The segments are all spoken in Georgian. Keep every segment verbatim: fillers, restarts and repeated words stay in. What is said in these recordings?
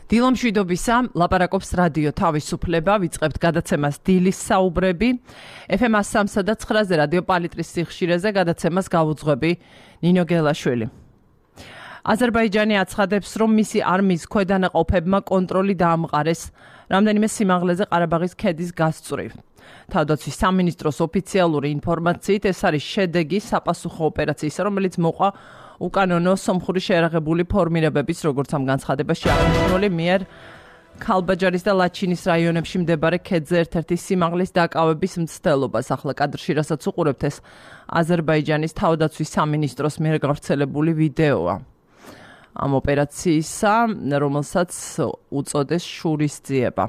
დილომშვიდობისა, ლაპარაკობს რადიო თავისუფლება, ვიწყებთ გადაცემას დილის საუბრები. ეფ ემ one oh three და nine-ზე რადიო პალიტრის სიხშირეზე გადაცემას გავუძღვები ნინო გელაშვილი. აზერბაიჯანი აცხადებს, რომ მისი არმიის ქვედანაყოფებმა კონტროლი დაამყარეს რამდენიმე სიმაღლეზე ყარაბაღის ქედის გასწვრივ. თავდაცვის სამინისტროს ოფიციალური ინფორმაციით ეს არის შედეგი საპასუხო ოპერაციისა, რომელიც მოყვა უკანონო სომხური შეერაღებული ფორმირებების, როგორც ამ განცხადებაში აღნიშნული, მიერ ქალბაჯარის და ლაჩინის რაიონებში მდებარე ქედზე ერთ-ერთი სიმაღლის დაკავების მცდელობას. ახლა კადრში, რასაც უყურებთ, ეს აზერბაიჯანის თავდაცვის სამინისტროს მიერ გავრცელებული ვიდეოა ამ ოპერაციისა, რომელსაც უწოდეს შურისძიება.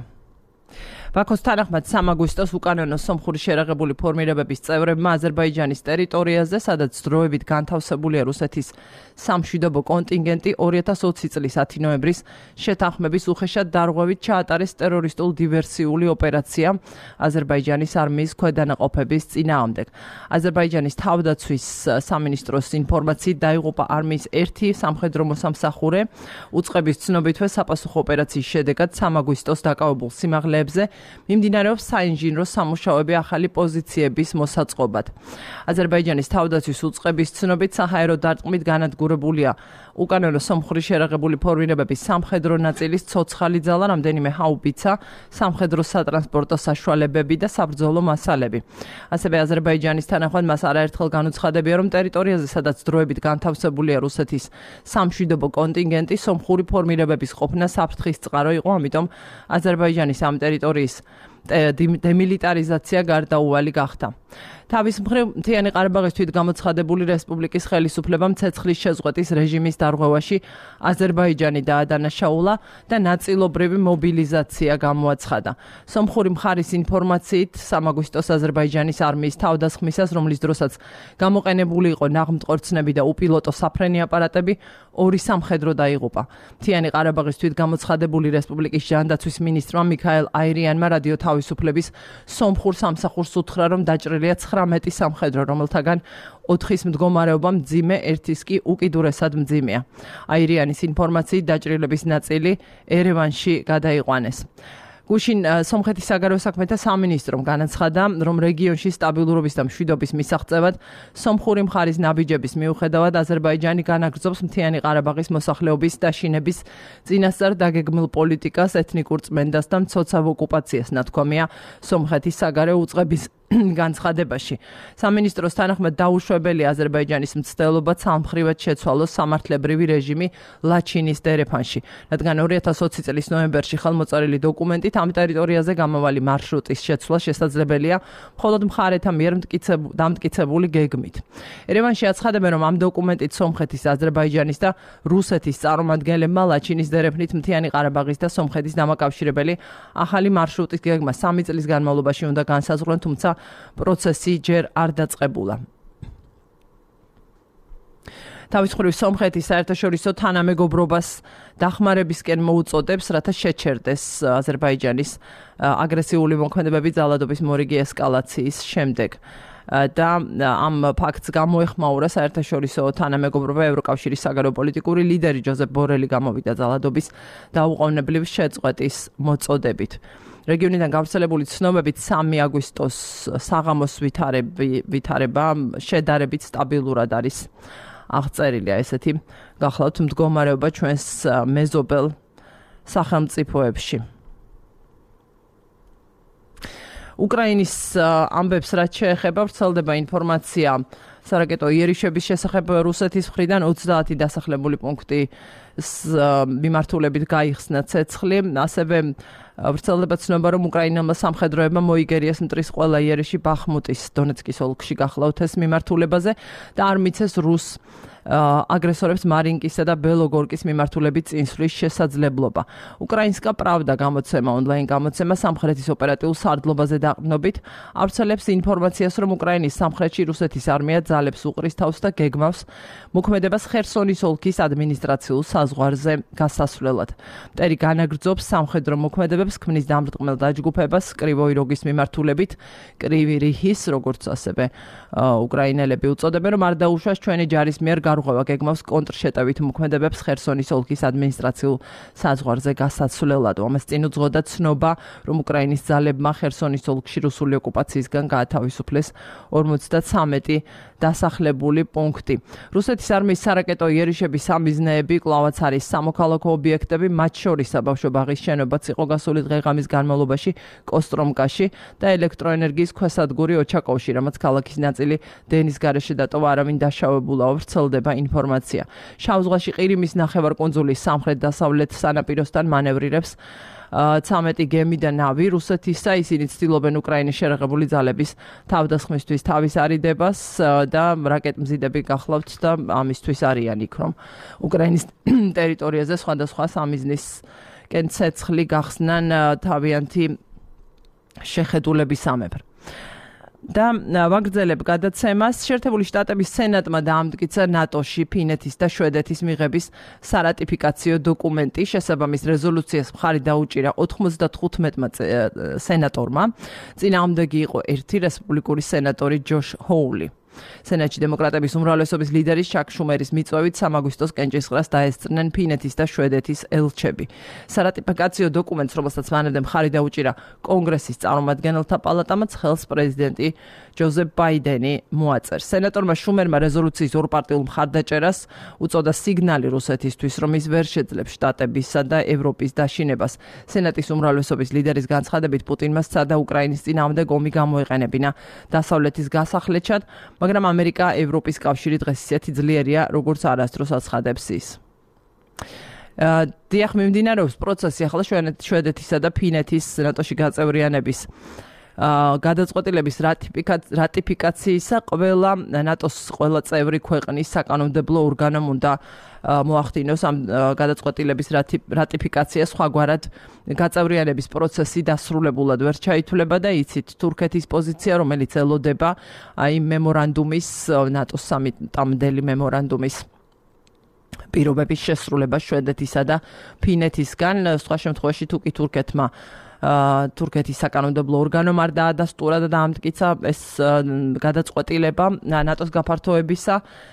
ბაქოს თანახმად სამი აგვისტოს უკანონო სომხური შეერაღებული ფორმირებების წევრებმა აზერბაიჯანის ტერიტორიაზე, სადაც დროებით განთავსებულია რუსეთის სამშვიდობო კონტინგენტი, ორი ათას ოცი წლის ათი ნოემბრის შეთანხმების უხეშად დარღვევით ჩაატარეს ტერორისტულ დივერსიული ოპერაცია აზერბაიჯანის არმიის ქვედანაყოფების წინააღმდეგ. აზერბაიჯანის თავდაცვის სამინისტროს ინფორმაციით დაიღუპა არმიის ერთი სამხედრო მოსამსახურე, უწყების ცნობითვე საპასუხო ოპერაციის შედეგად სამი აგვისტოს დაკავებულ სიმაღლეებზე მიმდინარეობს საინჟინრო სამუშაოები ახალი პოზიციების მოსაწყობად. აზერბაიჯანის თავდაცვის უწყების ცნობით საჰაერო დარტყმით განადგურებულია უკანონო სომხური შეერაღებული ფორმირებების სამხედრო ნაწილის ცოცხალი ძალა, რამდენიმე ჰაუბიცა, სამხედრო სატრანსპორტო საშუალებები და საბრძოლო მასალები. ასევე აზერბაიჯანის თანახმად მას არაერთხელ განუცხადებია, რომ ტერიტორიაზე, სადაც დროებით განთავსებულია რუსეთის სამშვიდობო კონტინგენტი, სომხური ფორმირებების ყოფნა საფრთხის წყარო იყო, ამიტომ აზერბაიჯანის ამ ტერიტორიის დემილიტარიზაცია გარდაუვალი გახდა. თავის მხრივ, მთიანი ყარაბაღის თვითგამოცხადებული რესპუბლიკის ხელისუფლებამ ცეცხლის შეწყვეტის რეჟიმის დარღვევაში აზერბაიჯანი დაადანაშაულა და ნაწილობრივი მობილიზაცია გამოაცხადა. სომხური მხარის ინფორმაციით, სამი აგვისტოს აზერბაიჯანის არმიის თავდასხმისას, რომლის დროსაც გამოყენებული იყო ნაღმტყორცნები და უპილოტო საფრენი აპარატები, ორი სამხედრო დაიღუპა. მთიანი ყარაბაღის თვითგამოცხადებული რესპუბლიკის ჯანდაცვის მინისტრმა მიქაელ აირიანმა რადიო თავისუფლების სომხურ სამსახურს უთხრა, რომ დაჭრილია ცხრამეტი სამხედრო, რომელთაგან ოთხის მდგომარეობა მძიმე, ერთის კი უკიდურესად მძიმეა. აირიანის ინფორმაციით დაჭრილების ნაწილი ერევანში გადაიყვანეს. გუშინ სომხეთის საგარეო საქმეთა სამინისტრომ განაცხადა, რომ რეგიონში სტაბილურობის და მშვიდობის მისაღწევად სომხური მხარის ნაბიჯების მიუხედავად აზერბაიჯანი განაგრძობს მთიანი ყარაბაღის მოსახლეობის დაშინების წინასწარ დაგეგმილ პოლიტიკას, ეთნიკურ წმენდას და მცოცავ ოკუპაციას, ნათქვამია სომხეთის საგარეო უწყების განცხადებაში. სამინისტროს თანახმად დაუშვებელია აზერბაიჯანის მცდელობა ცალმხრივად შეცვალოს სამართლებრივი რეჟიმი ლაჩინის დერეფანში, რადგან ორი ათას ოცი წლის ნოემბერში ხელმოწერილი დოკუმენტით ამ ტერიტორიაზე გამავალი მარშრუტის შეცვლა შესაძლებელია მხოლოდ მხარეთა მიერ დამტკიცებული გეგმით. ერევანში აცხადებენ, რომ ამ დოკუმენტით სომხეთის, აზერბაიჯანის და რუსეთის წარმომადგენლებმა ლაჩინის დერეფნით მთიანი ყარაბაღის და სომხეთის დამაკავშირებელი ახალი მარშრუტის გეგმა სამი წლის განმავლობაში უნდა განსაზღვრონ, თუმცა პროცესი ჯერ არ დაწყებულა. თავის მხრივ სომხეთის საერთაშორისო თანამეგობრობას დახმარებისკენ მოუწოდებს, რათა შეჩერდეს აზერბაიჯანის აგრესიული მოქმედებები ძალადობის მორიგი ესკალაციის შემდეგ. და ამ ფაქტს გამოეხმაურა საერთაშორისო თანამეგობრობა ევროკავშირის საგარეო პოლიტიკური ლიდერი ჯოზეფ ბორელი გამოვიდა ძალადობის დაუყოვნებლივ შეწყვეტის მოწოდებით. რეგიონიდან გავრცელებული ცნობებით სამი აგვისტოს საღამოს ვითარება შედარებით სტაბილურად არის აღწერილია ესეთი გახლავთ მდგომარეობა ჩვენს მეზობელ სახელმწიფოებში. უკრაინის ამბებს რაც შეეხება, ვრცელდება ინფორმაცია სარაკეტო იერიშების შესახებ რუსეთის მხრიდან ოცდაათი დასახლებული პუნქტი მიმართულებით გაიხსნა ცეცხლი, ასევე ვრცელდება ცნობა, რომ უკრაინელმა სამხედროებმა მოიგერიეს მტრის ყველა იერიში ბახმუტის დონეცკის ოლქში გახლავთ ეს მიმართულებაზე და არ მიცეს რუს აგრესორებს მარინკისა და ბელოგორკის მიმართულებით წინსვლის შესაძლებლობა. უკრაინსკა პრავდა გამოცემა, ონლაინ გამოცემა სამხრეთის ოპერატიულ სარდლობაზე დაყრდნობით ავრცელებს ინფორმაციას, რომ უკრაინის სამხრეთში რუსეთის არმია ძალებს უყრის თავს და გეგმავს მოქმედებას ხერსონის ოლქის ადმინისტრაციულ საზღვარზე გასასვლელად. მტერი განაგრძობს სამხედრო მოქმედებებს მიღწევებს, ქმნის დამრტყმელ დაჯგუფებას კრივოი როგის მიმართულებით, კრივი რიჰის, როგორც ასევე უკრაინელები უწოდებენ, რომ არ დაუშვას ჩვენი ჯარის მიერ გარღვევა გეგმავს კონტრშეტევით მოქმედებებს ხერსონის ოლქის ადმინისტრაციულ საზღვარზე გასაცვლელად. ამას წინ უძღოდა ცნობა, რომ უკრაინის ძალებმა ხერსონის ოლქში რუსული ოკუპაციისგან გაათავისუფლეს ორმოცდათრამეტი დასახლებული პუნქტი. რუსეთის არმიის სარაკეტო იერიშების სამიზნეები კვლავაც არის სამოქალაქო ობიექტები, მათ შორის საბავშვო-ბაღის შენობაც იყო გასული დღე-ღამის განმავლობაში კოსტრომკაში და ელექტროენერგიის ქვესადგური ოჩაკოვში, რამაც ქალაქის ნაწილი დენის გარეშე დატოვა, არავინ დაშავებულაო ვრცელდება ინფორმაცია. შავ ზღვაში ყირიმის ნახევარკუნძულის სამხრეთ-დასავლეთ სანაპიროსთან მანევრირებს ცამეტი გემი და ნავი რუსეთისა, ისინი ცდილობენ უკრაინის შერეღებული ძალების თავდასხმისთვის თავის არიდებას და რაკეტმზიდები გახლავთ და ამისთვის არიან იქ, რომ უკრაინის ტერიტორიაზე სხვადასხვა სამიზნისკენ ცეცხლი გახსნან თავიანთი შეხედულებისამებრ. და ვაგრძელებ გადაცემას. შეერთებული შტატების სენატმა დაამტკიცა ნატოში ფინეთის და შვედეთის მიღების სარატიფიკაციო დოკუმენტი. შესაბამის რეზოლუციას მხარი დაუჭირა ოთხმოცდათხუთმეტმა სენატორმა. წინააღმდეგი იყო ერთი რესპუბლიკური სენატორი ჯოშ ჰოული. სენატში დემოკრატების უმრავლესობის ლიდერის ჩაკ შუმერის მიწვევით სამი აგვისტოს კენჭისყრას დაესწრნენ ფინეთის და შვედეთის ელჩები. სარატიფიკაციო დოკუმენტს, რომელსაც მანამდე მხარი დაუჭირა კონგრესის წარმომადგენელთა პალატამაც, ხელს პრეზიდენტი ჯოზეფ ბაიდენი მოაწერს. სენატორმა შუმერმა რეზოლუციის ორპარტიულ მხარდაჭერას უწოდა სიგნალი რუსეთისთვის, რომ ის ვერ შეძლებს შტატებისა და ევროპის დაშინებას. სენატის უმრავლესობის ლიდერის განცხადებით, პუტინმა სცადა უკრაინის წინააღმდეგ ომი გამოეყენებინა დასავლეთის გასახლეჩად, მაგრამ ამერიკა, ევროპის კავშირი დღეს ისეთი ძლიერია, როგორც არასდროს აცხადებს ის. დიახ, მიმდინარეობს პროცესი ახლა შვედეთისა და ფინეთის ნატოში გაწევრიანების გადაწყვეტილების რატიფიკაციისა. ყველა ნატოს ყველა წევრი ქვეყნის საკანონმდებლო ორგანომ უნდა მოახდინოს ამ გადაწყვეტილების რატიფიკაცია. სხვაგვარად გაწევრიანების პროცესი დასრულებულად ვერ ჩაითვლება და იცით თურქეთის პოზიცია, რომელიც ელოდება აი მემორანდუმის, ნატოს სამიტამდელი მემორანდუმის პირობების შესრულება შვედეთისა და ფინეთისგან. სხვა შემთხვევაში თუ კი თურქეთმა თურქეთის საკანონმდებლო ორგანომ არ დაადასტურა და დაამტკიცა ეს გადაწყვეტილება ნატოს გაფართოებისა,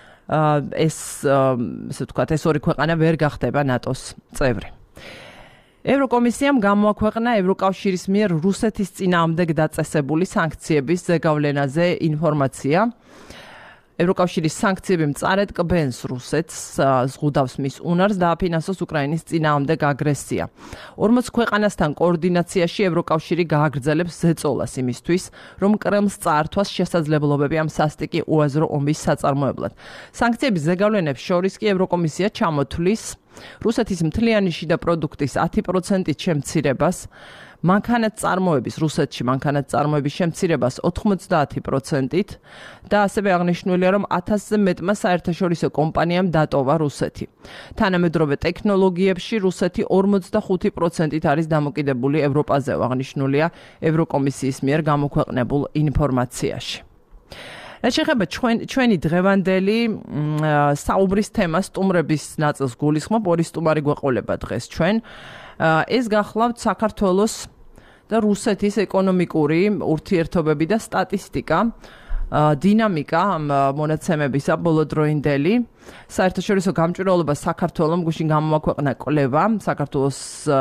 ეს ესე ვთქვათ, ეს ორი ქვეყანა ვერ გახდება ნატოს წევრი. ევროკომისიამ გამოაქვეყნა ევროკავშირის მიერ რუსეთის წინააღმდეგ დაწესებული სანქციების ზეგავლენაზე ინფორმაცია. ევროკავშირის სანქციები მწარედ კბენს რუსეთს, ზღუდავს მის უნარს დააფინანსოს უკრაინის წინააღმდეგ აგრესია. ორმოც ქვეყანასთან კოორდინაციაში ევროკავშირი გააგრძელებს ზეწოლას იმისთვის, რომ კრემლს წაართვას შესაძლებლობები ამ სასტიკი უაზრო ომის საწარმოებლად. სანქციების ზეგავლენებს შორის კი ევროკომისია ჩამოთვლის რუსეთის მთლიანი შიდა პროდუქტის ათი პროცენტით შემცირებას, მანქანათ წარმოების რუსეთში მანქანათ წარმოების შემცირებას ოთხმოცდაათი პროცენტით და ასევე აღნიშნულია, რომ ათასზე მეტმა საერთაშორისო კომპანიამ დატოვა რუსეთი. თანამედროვე ტექნოლოგიებში რუსეთი ორმოცდახუთი პროცენტით არის დამოკიდებული ევროპაზე, აღნიშნულია ევროკომისიის მიერ გამოქვეყნებულ ინფორმაციაში. რაც შეეხება ჩვენი დღევანდელი საუბრის თემას, სტუმრების ნაწილს გულისხმობ, ორი სტუმარი გვეყოლება დღეს ჩვენ. ეს გახლავთ საქართველოს და რუსეთის ეკონომიკური ურთიერთობები და სტატისტიკა, დინამიკა ამ მონაცემებისა ბოლოდროინდელი. საერთაშორისო გამჭვირვალობა საქართველოს გუშინ გამოაქვეყნა კვლევა საქართველოს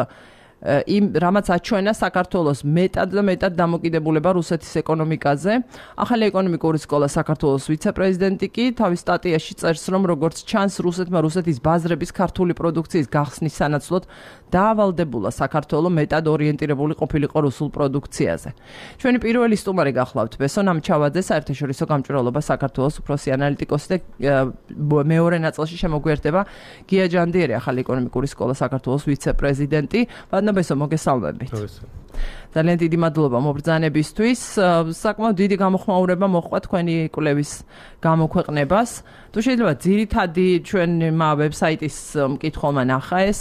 იმ რამაც აჩვენა საქართველოს მეტად და მეტად დამოკიდებულება რუსეთის ეკონომიკაზე. ახალი ეკონომიკური სკოლა საქართველოს ვიცე-პრეზიდენტი კი თავის სტატიაში წერს, რომ როგორც ჩანს, რუსეთმა რუსეთის ბაზრების ქართული პროდუქციის გახსნის სანაცვლოდ დაავალდებულა საქართველო მეტად ორიენტირებული ყოფილიყო რუსულ პროდუქციაზე. ჩვენი პირველი სტუმარი გახლავთ ბესონ ამჩავაძე, საერთაშორისო გამჭვირვალობა საქართველოს უფროსი ანალიტიკოსი და მეორე ნაწილში შემოგვიერთდება გია ჯანდიერი, ახალი ეკონომიკური სკოლა საქართველოს ვიცე-პრეზიდენტი. ბესო, მოგესალმებით. ძალიან დიდი მადლობა მობრძანებისთვის. საკმაოდ დიდი გამოხმაურება მოჰყვა თქვენი კვლევის გამოქვეყნებას. თუ შეიძლება ძირითადი ჩვენმა ვებსაიტის მკითხველმა ნახა ეს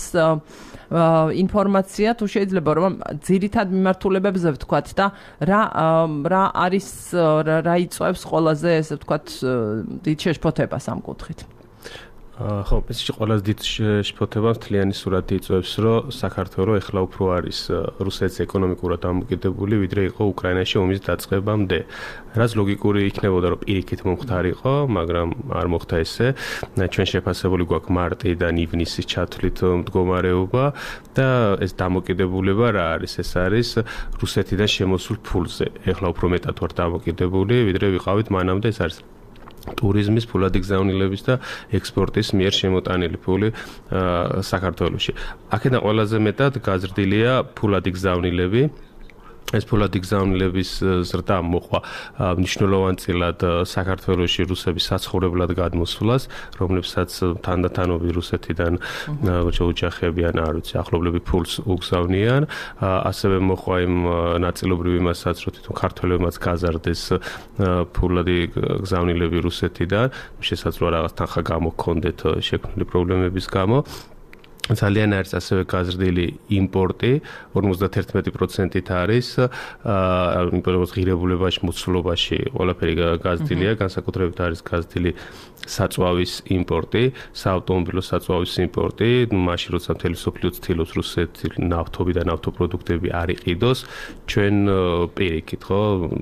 ინფორმაცია, თუ შეიძლება რომ ძირითად მიმართულებებზე ვთქვათ და რა რა არის რა იწვევს ყველაზე, ესე ვთქვათ, დიდ შეშფოთებას ამ კუთხით. ხო, ეს ყველაზე დიდ შფოთებას თლიანი სურათი იწვევს, რომ საქართველოს ეხლა უფრო არის რუსეთის ეკონომიკურად დამოკიდებული, ვიდრე იყო უკრაინაში ომის დაწყებამდე. რაც ლოგიკური იქნებოდა, რომ პირიქით მომხდარიყო, მაგრამ არ მოხდა ესე. ჩვენ შეფასებული გვაქვს მარტიდან ივნისის ჩათვლით მდგომარეობა და ეს დამოკიდებულება რა არის? ეს არის რუსეთიდან შემოსულ ფულზე. ეხლა უფრო მეტად ვარ დამოკიდებული, ვიდრე ვიყავით მანამდე, ეს არის ტურიზმის, ფულადი გზავნილების და ექსპორტის მიერ შემოტანილი ფული საქართველოში. აქედან ყველაზე მეტად გაზრდილია ფულადი გზავნილები. ეს ფულადი გზავნილების ზრდა მოყვა მნიშვნელოვანწილად საქართველოში რუსების საცხოვრებლად გადმოსვლას, რომლებსაც თანდათანობით რუსეთიდან ოჯახები ან არ ვიცი, ახლობლები ფულს უგზავნიან. ასევე მოყვა იმ ნაწილობრივ იმასაც, რომ თვითონ ქართველებმაც გაზარდეს ფულადი გზავნილები რუსეთიდან, შესაძლოა რაღაც თანხა გამოქონდეთ შექმნილი პრობლემების გამო. ძალიან არის ასევე გაზრდილი იმპორტი, ორმოცდაერთი პროცენტით არის, იმპორტის ღირებულებაში, მოცულობაში ყველაფერი გაზრდილია, განსაკუთრებით არის გაზრდილი საწვავის იმპორტი, საავტომობილო საწვავის იმპორტი, მაშინ როცა მთელი მსოფლიო ცდილობს რუსეთი ნავთობი და ნავთობპროდუქტები არ იყიდოს, ჩვენ პირიქით, ხო,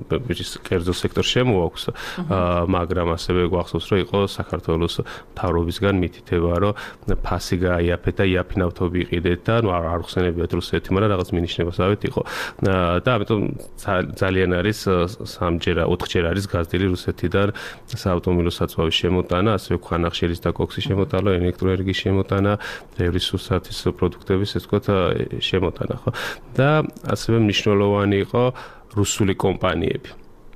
კერძო სექტორ შემოაქვს, მაგრამ ასევე გვახსოვს, რომ იყო საქართველოს მთავრობისგან მითითება, რომ ფასი გაიაფეთ და იაფი ნავთობი იყიდეთ და ნუ არ ხსენებიათ რუსეთი, მაგრამ რაღაც მინიშნებასავით იყო. და ამიტომ ძალიან არის სამჯერ, ოთხჯერ არის გაზრდილი რუსეთიდან საავტომობილო საწვავის შემოტანა, ასევე ქვანახშირის და კოქსის შემოტანა, ელექტროენერგიის შემოტანა, ბევრი სურსათის პროდუქტების ეს ვთქვათ შემოტანა, ხო? და ასევე მნიშვნელოვანი იყო რუსული კომპანიები.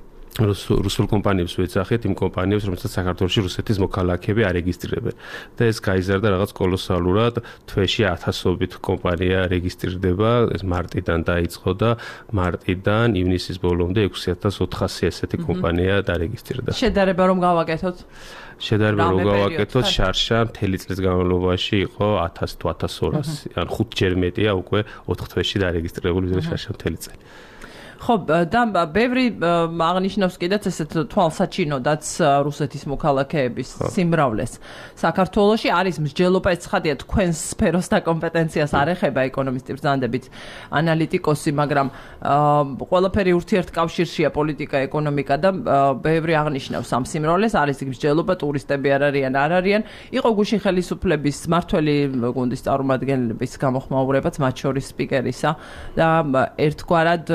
რუსულ კომპანიებს ვეძახით იმ კომპანიებს, რომელსაც საქართველოში რუსეთის მოქალაქეები არეგისტრირებენ. და ეს გაიზარდა რაღაც კოლოსალურად, თვეში ათასობით კომპანია რეგისტრირდება, ეს მარტიდან დაიწყო და მარტიდან ივნისის ბოლომდე ექვსი ათას ოთხასი ესეთი კომპანია დარეგისტრირდა. შედარება რომ გავაკეთოთ? შედარება რომ გავაკეთოთ, შარშა მთელი წლის განმავლობაში იყო ათას თუ ათას ორასი, ან ხუთჯერ მეტია უკვე ოთხ თვეში დარეგისტრირებული, ვიდრე შარშა მთელი წელი. ხო, და ბევრი აღნიშნავს კიდეც ესეთ თვალსაჩინოდაც რუსეთის მოქალაქეების სიმრავლეს. საქართველოში არის მსჯელობა, ეს ცხადია, თქვენს სფეროს და კომპეტენციას არ ეხება ეკონომისტი ბრძანდებით ანალიტიკოსი, მაგრამ ყველაფერი ურთიერთკავშირშია პოლიტიკა, ეკონომიკა და ბევრი აღნიშნავს ამ სიმრავლეს, არის იქ მსჯელობა, ტურისტები არ არიან, არ არიან. იყო გუშინ ხელისუფლების მართველი გუნდის წარმომადგენლების გამოხმაურებაც, მათ შორის სპიკერისა და ერთგვარად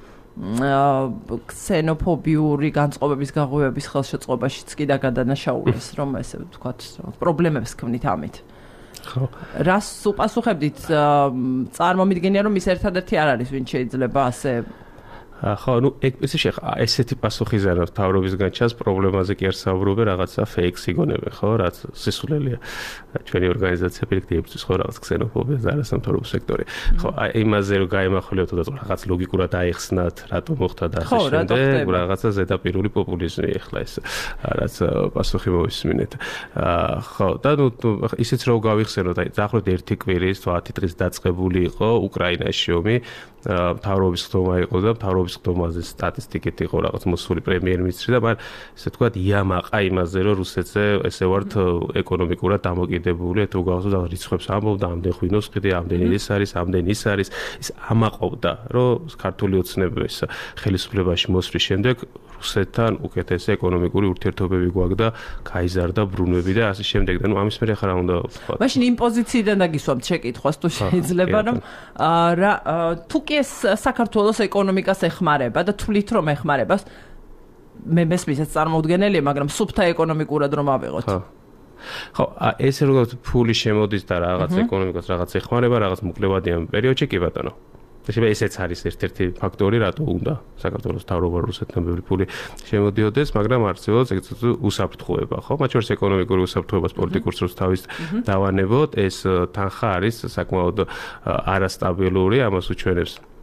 ქსენოფობიური განწყობების გაღვივების ხელშეწყობაშიც კი დაგადანაშაულეს, რომ ესე ვთქვათ, პრობლემებს ქმნით ამით. ხო. რას უპასუხებდით? წარმომიდგენია, რომ ის ერთადერთი არ არის, ვინც შეიძლება ასე ხო, ну, ესე შეხა, ესეთი პასუხიზარებს თავრობისგან ჩანს, პრობლემაზე კი არ საუბრობენ, რაღაცა ფეიქს იგონებენ, ხო, რაც სისულელია. ჩვენი ორგანიზაცია პირიქით იბრძვის, ხო, რაღაც ქსენოფობიას და არასამთავრობო სექტორი. ხო, იმაზე რომ გაემახვილოთ და რაღაც ლოგიკურად აიხსნათ, რატომ მოხდა და ასე შემდეგ, რაღაცა ზედაპირული პოპულიზმი ახლა ეს რაც პასუხი მოვისმინეთ. ხო, და ну, ისიც რომ გავიხსენოთ, აი, დაახლოებით ერთი კვირის თუ ათი დღის დაწყებული იყო უკრაინაში ომი, მთავრობის ხდომა იყო და მთავრობის ხდომაზე სტატისტიკით იყო რაღაც მოსული პრემიერ-მინისტრი და მან ესე ვთქვათ იამაყა იმაზე, რომ რუსეთზე ესე ვართ ეკონომიკურად დამოკიდებული, თუ გავხსოვთ რიცხვებს ამბობდა, ამდენ ღვინოს ყიდი, ამდენი ის არის, ამდენი ის არის, ის ამაყობდა, რომ ქართული ოცნების ხელისუფლებაში მოსვლის შემდეგ რუსეთთან უკეთესი ეკონომიკური ურთიერთობები გვაქვს და გაიზარდა ბრუნვები და ასე შემდეგ. და ნუ ამის მერე ხარ უნდა ვთქვა. მაშინ იმ პოზიციიდან დაგისვამთ შეკითხვას, თუ შეიძლება, რომ რა თუ კი ეს საქართველოს ეკონომიკას ეხმარება და თვლით რომ ეხმარება, მე მესმისაც წარმოუდგენელია, მაგრამ სუფთა ეკონომიკურად რომ ავიღოთ. ხო. ხო, ესე როგორც ფული შემოდის და რაღაც ეკონომიკას რაღაც ეხმარება, რაღაც მოკლევადიან პერიოდში კი ბატონო. შეიძლება ესეც არის ერთ-ერთი ფაქტორი, რატო უნდა საქართველოს მთავრობა რუსეთთან ბევრი ფული შემოდიოდეს, მაგრამ არსებობს ეგრეთ უსაფრთხოება, ხო? მათ შორის ეკონომიკური უსაფრთხოებას პოლიტიკურს როს თავის დავანებოთ, ეს თანხა არის საკმაოდ არასტაბილური, ამას უჩვენებს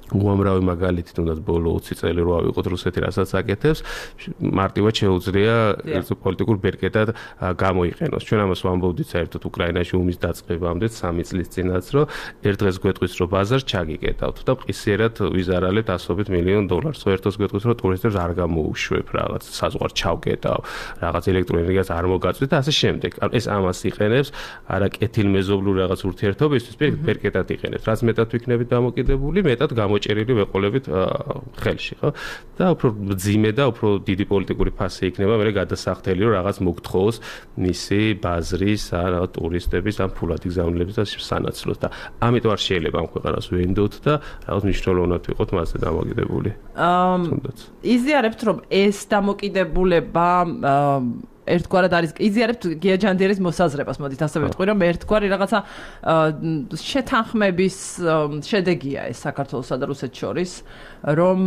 უამრავი მაგალითი თუნდაც ბოლო ოცი წელი რო ავიღოთ რუსეთი რასაც აკეთებს მარტივად შეუძლია ერთ პოლიტიკურ ბერკეტად გამოიყენოს. ჩვენ ამას ვამბობდით საერთოდ უკრაინაში ომის დაწყებამდე სამი წლის წინაც რომ ერთ დღეს გვეტყვის რომ ბაზარს ჩაგიკეტავთ და მყისიერად ვიზარალებთ ასობით მილიონ დოლარს. ხო ერთოს გვეტყვის რომ ტურისტებს არ გამოუშვებ რაღაც საზღვარ ჩავკეტავ, რაღაც ელექტროენერგიას არ მოგაწვით და ასე შემდეგ. ანუ ეს ამას იყენებს არა კეთილმეზობლურ რაღაც ურთიერთობისთვის, ბერკეტად იყენებს. რაც მეტად ვიქნებით დამოკიდებული, მეტად ჭერილი ვეყოლებით ხელში, ხო? და უფრო ძიმე და უფრო დიდი პოლიტიკური ფასი იქნება, მე გადასახდელი რომ რაღაც მოგთხოვოს მისი ბაზრის, რა ტურისტების ან ფულადი გზავნილების და სანაცვლოდ და ამიტომ არ შეიძლება ამ ქვეყანას ვენდოთ და რაღაც მნიშვნელოვნად ვიყოთ მასზე დამოკიდებული. აა იზიარებთ რომ ეს დამოკიდებულება ერთგვარად არის იზიარებთ გია ჯანდიერის მოსაზრებას, მოდით ასე ვიტყვი, რომ ერთგვარი რაღაცა შეთანხმების შედეგია ეს საქართველოსა და რუსეთს შორის, რომ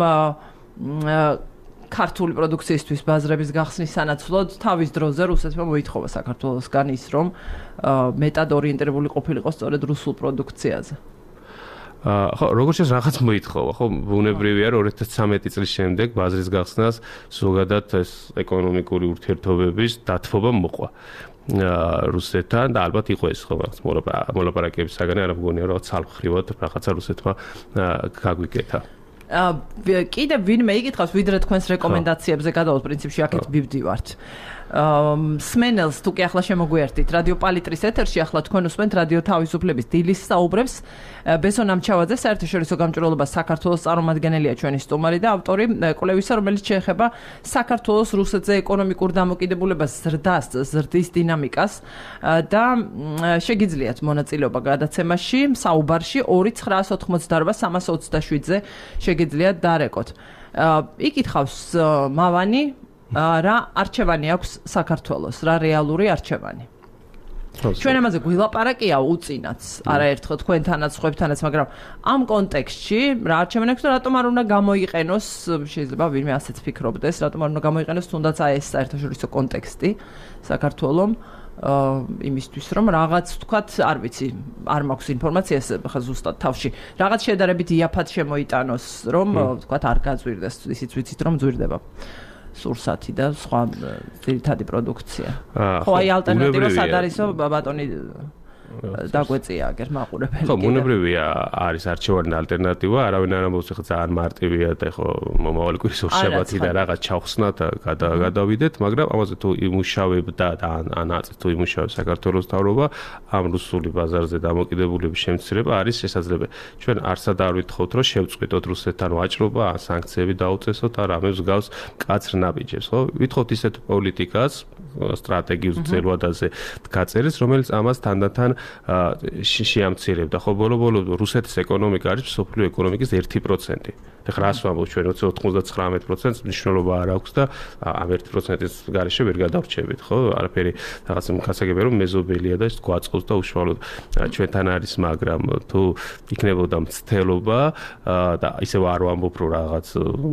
ქართული პროდუქციისთვის ბაზრების გახსნის სანაცვლოდ თავის დროზე რუსეთმა მოითხოვა საქართველოსგან ის, რომ მეტად ორიენტირებული ყოფილიყო სწორედ რუსულ პროდუქციაზე. ხო, როგორც ეს რაღაც მოითხოვა, ხო, ბუნებრივია რომ ორი ათას ცხრამეტი წლის შემდეგ ბაზრის გახსნას ზოგადად ეს ეკონომიკური ურთიერთობების დათბობა მოყვა რუსეთთან და ალბათ იყო ეს ხო მოლაპარაკების საგანი არ მგონია რომ ცალმხრივად რაღაცა რუსეთმა გაგვიკეთა. კიდევ ვინმე იკითხავს ვიდრე თქვენს რეკომენდაციებზე გადავთ პრინციპში აქეთ მივდივართ. სმენელს თუ კი ახლა შემოგვიერთით რადიო პალიტრის ეთერში ახლა თქვენ უსმენთ რადიო თავისუფლების დილის საუბრებს ბესო ნამჩავაძე საერთაშორისო გამჭვირვალობას საქართველოს წარმომადგენელია ჩვენი სტუმარი და ავტორი კვლევისა რომელიც შეეხება საქართველოს რუსეთზე ეკონომიკურ დამოკიდებულებას ზრდას ზრდის დინამიკას და შეგიძლიათ მონაწილეობა გადაცემაში საუბარში ორი ცხრაას ოთხმოცდაოთხ სამას ოცდაშვიდზე შეგიძლიათ დარეკოთ. იკითხავს მავანი რა არჩევანი აქვს საქართველოს, რა რეალური არჩევანი. ჩვენ ამაზე გვილაპარაკია უწინაც, არაერთხელ თქვენთანაც, ხვებთანაც, მაგრამ ამ კონტექსტში რა არჩევანი აქვს და რატომ არ უნდა გამოიყენოს, შეიძლება ვინმე ასეც ფიქრობდეს, რატომ არ უნდა გამოიყენოს თუნდაც აი ეს საერთაშორისო კონტექსტი საქართველომ იმისთვის რომ რაღაც ვთქვათ, არ ვიცი, არ მაქვს ინფორმაციას ხა ზუსტად თავში. რაღაც შედარებით იაფად შემოიტანოს, რომ ვთქვათ, არ გაძვირდეს, ისიც ვიცით რომ ძვირდება. სურსათი და სხვა ძირითადი პროდუქცია. ხო, აი ალტერნატივა სად არისო ბატონი დაგვეწია აგერ მაყურებელი. ხო, ბუნებრივია არის არჩევანი ალტერნატივა, არავინ არ ამბობს ხა ძალიან მარტივია და ხო მომავალი კვირის ორშაბათი და რაღაც ჩავხსნათ და გადავიდეთ, მაგრამ ამაზე თუ იმუშავებდა და ან აწ თუ იმუშავებს საქართველოს თავრობა, ამ რუსული ბაზარზე დამოკიდებულების შემცირება არის შესაძლებელი. ჩვენ არსად არ ვითხოვთ, რომ შევწყვიტოთ რუსეთთან ვაჭრობა, ან სანქციები დაუწესოთ, ან რამე მსგავს მკაცრ ნაბიჯებს, ხო? ვითხოვთ ისეთ პოლიტიკას, სტრატეგიულ ძელვადაზე გაწერეს, რომელიც ამას თანდათან შეამცირებდა. ხო, ბოლო-ბოლო რუსეთის ეკონომიკა არის მსოფლიო ეკონომიკის ერთი პროცენტი. ეხლა რას ვამბობ ჩვენ ოცდათხმეტ პროცენტს მნიშვნელობა არ აქვს და ამ ერთი პროცენტის გარეშე ვერ გადავრჩებით, ხო? არაფერი რაღაც გასაგებია რომ მეზობელია და გვაწყობს და უშუალოდ ჩვენთან არის, მაგრამ თუ იქნებოდა მცდელობა და ისევ არ ვამბობ რომ რაღაც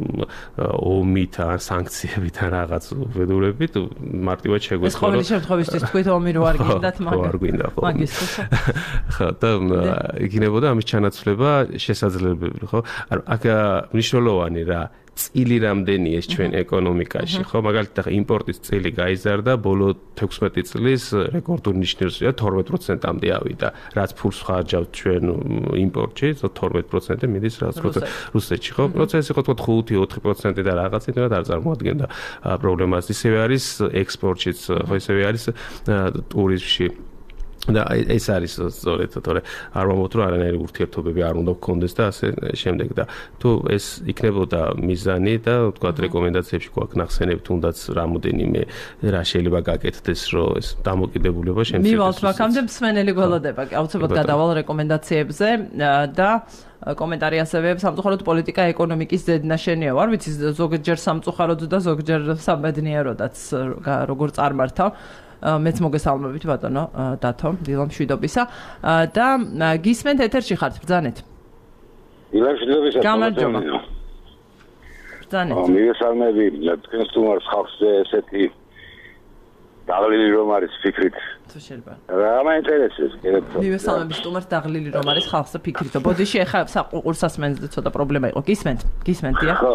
ომით ან სანქციებით ან რაღაც უბედურებით მარტივად შეგვეცხოვოთ. ეს ყოველი შემთხვევისთვის თქვით ომი რო არ გინდათ, მაგრამ არ გვინდა ხო? მაგის ხო, და იქნებოდა ამის ჩანაცვლება შესაძლებელი, ხო? ანუ აქ მნიშვნელოვანი რა წილი რამდენი ეს ჩვენ ეკონომიკაში, ხო? მაგალითად იმპორტის წილი გაიზარდა ბოლო თექვსმეტი წლის რეკორდულ ნიშნებია თორმეტ პროცენტამდე ავიდა. რაც ფულს ხარჯავთ ჩვენ იმპორტში, თორმეტ პროცენტი მიდის რაც რუსეთში, ხო? პროცესი ხო თქვა ხუთი ოთხი პროცენტი და რაღაც იმედად არ წარმოადგენდა პრობლემას. ისევე არის ექსპორტშიც, ხო ისევე არის ტურიზმში. და ეს არის სწორედ, თორე არ ვამბობთ რომ არანაირი ურთიერთობები არ უნდა გქონდეს და ასე შემდეგ და თუ ეს იქნებოდა მიზანი და თქვა რეკომენდაციებში გვაქვს ნახსენები თუნდაც რამოდენიმე რა შეიძლება გაკეთდეს რომ ეს დამოკიდებულება შემცირდეს. მივალთ მაგამდე მსმენელი გველოდება, აუცილებლად გადავალ რეკომენდაციებზე და კომენტარი ასევე სამწუხაროდ პოლიტიკა ეკონომიკის ზედნაშენია. არ ვიცი ზოგჯერ სამწუხაროდ და ზოგჯერ სამბედნიეროდაც როგორ წარმართავ. მეც მოგესალმებით ბატონო დათო დილა მშვიდობისა და გისმენთ ეთერში ხართ ბრძანეთ. დილა მშვიდობისა. გამარჯობა. ბრძანეთ. მიგესალმები თქვენ სტუმარს ხალხზე ესეთი დაღლილი რომ არის ფიქრით თუ შეიძლება. რა მაინტერესებს, კიდევ. მივესალმები სტუმარს დაღლილი რომ არის ხალხს ფიქრით. ბოდიში ეხა საყურსასმენზე ცოტა პრობლემა იყო. გისმენთ? გისმენთ დიახ? ხო.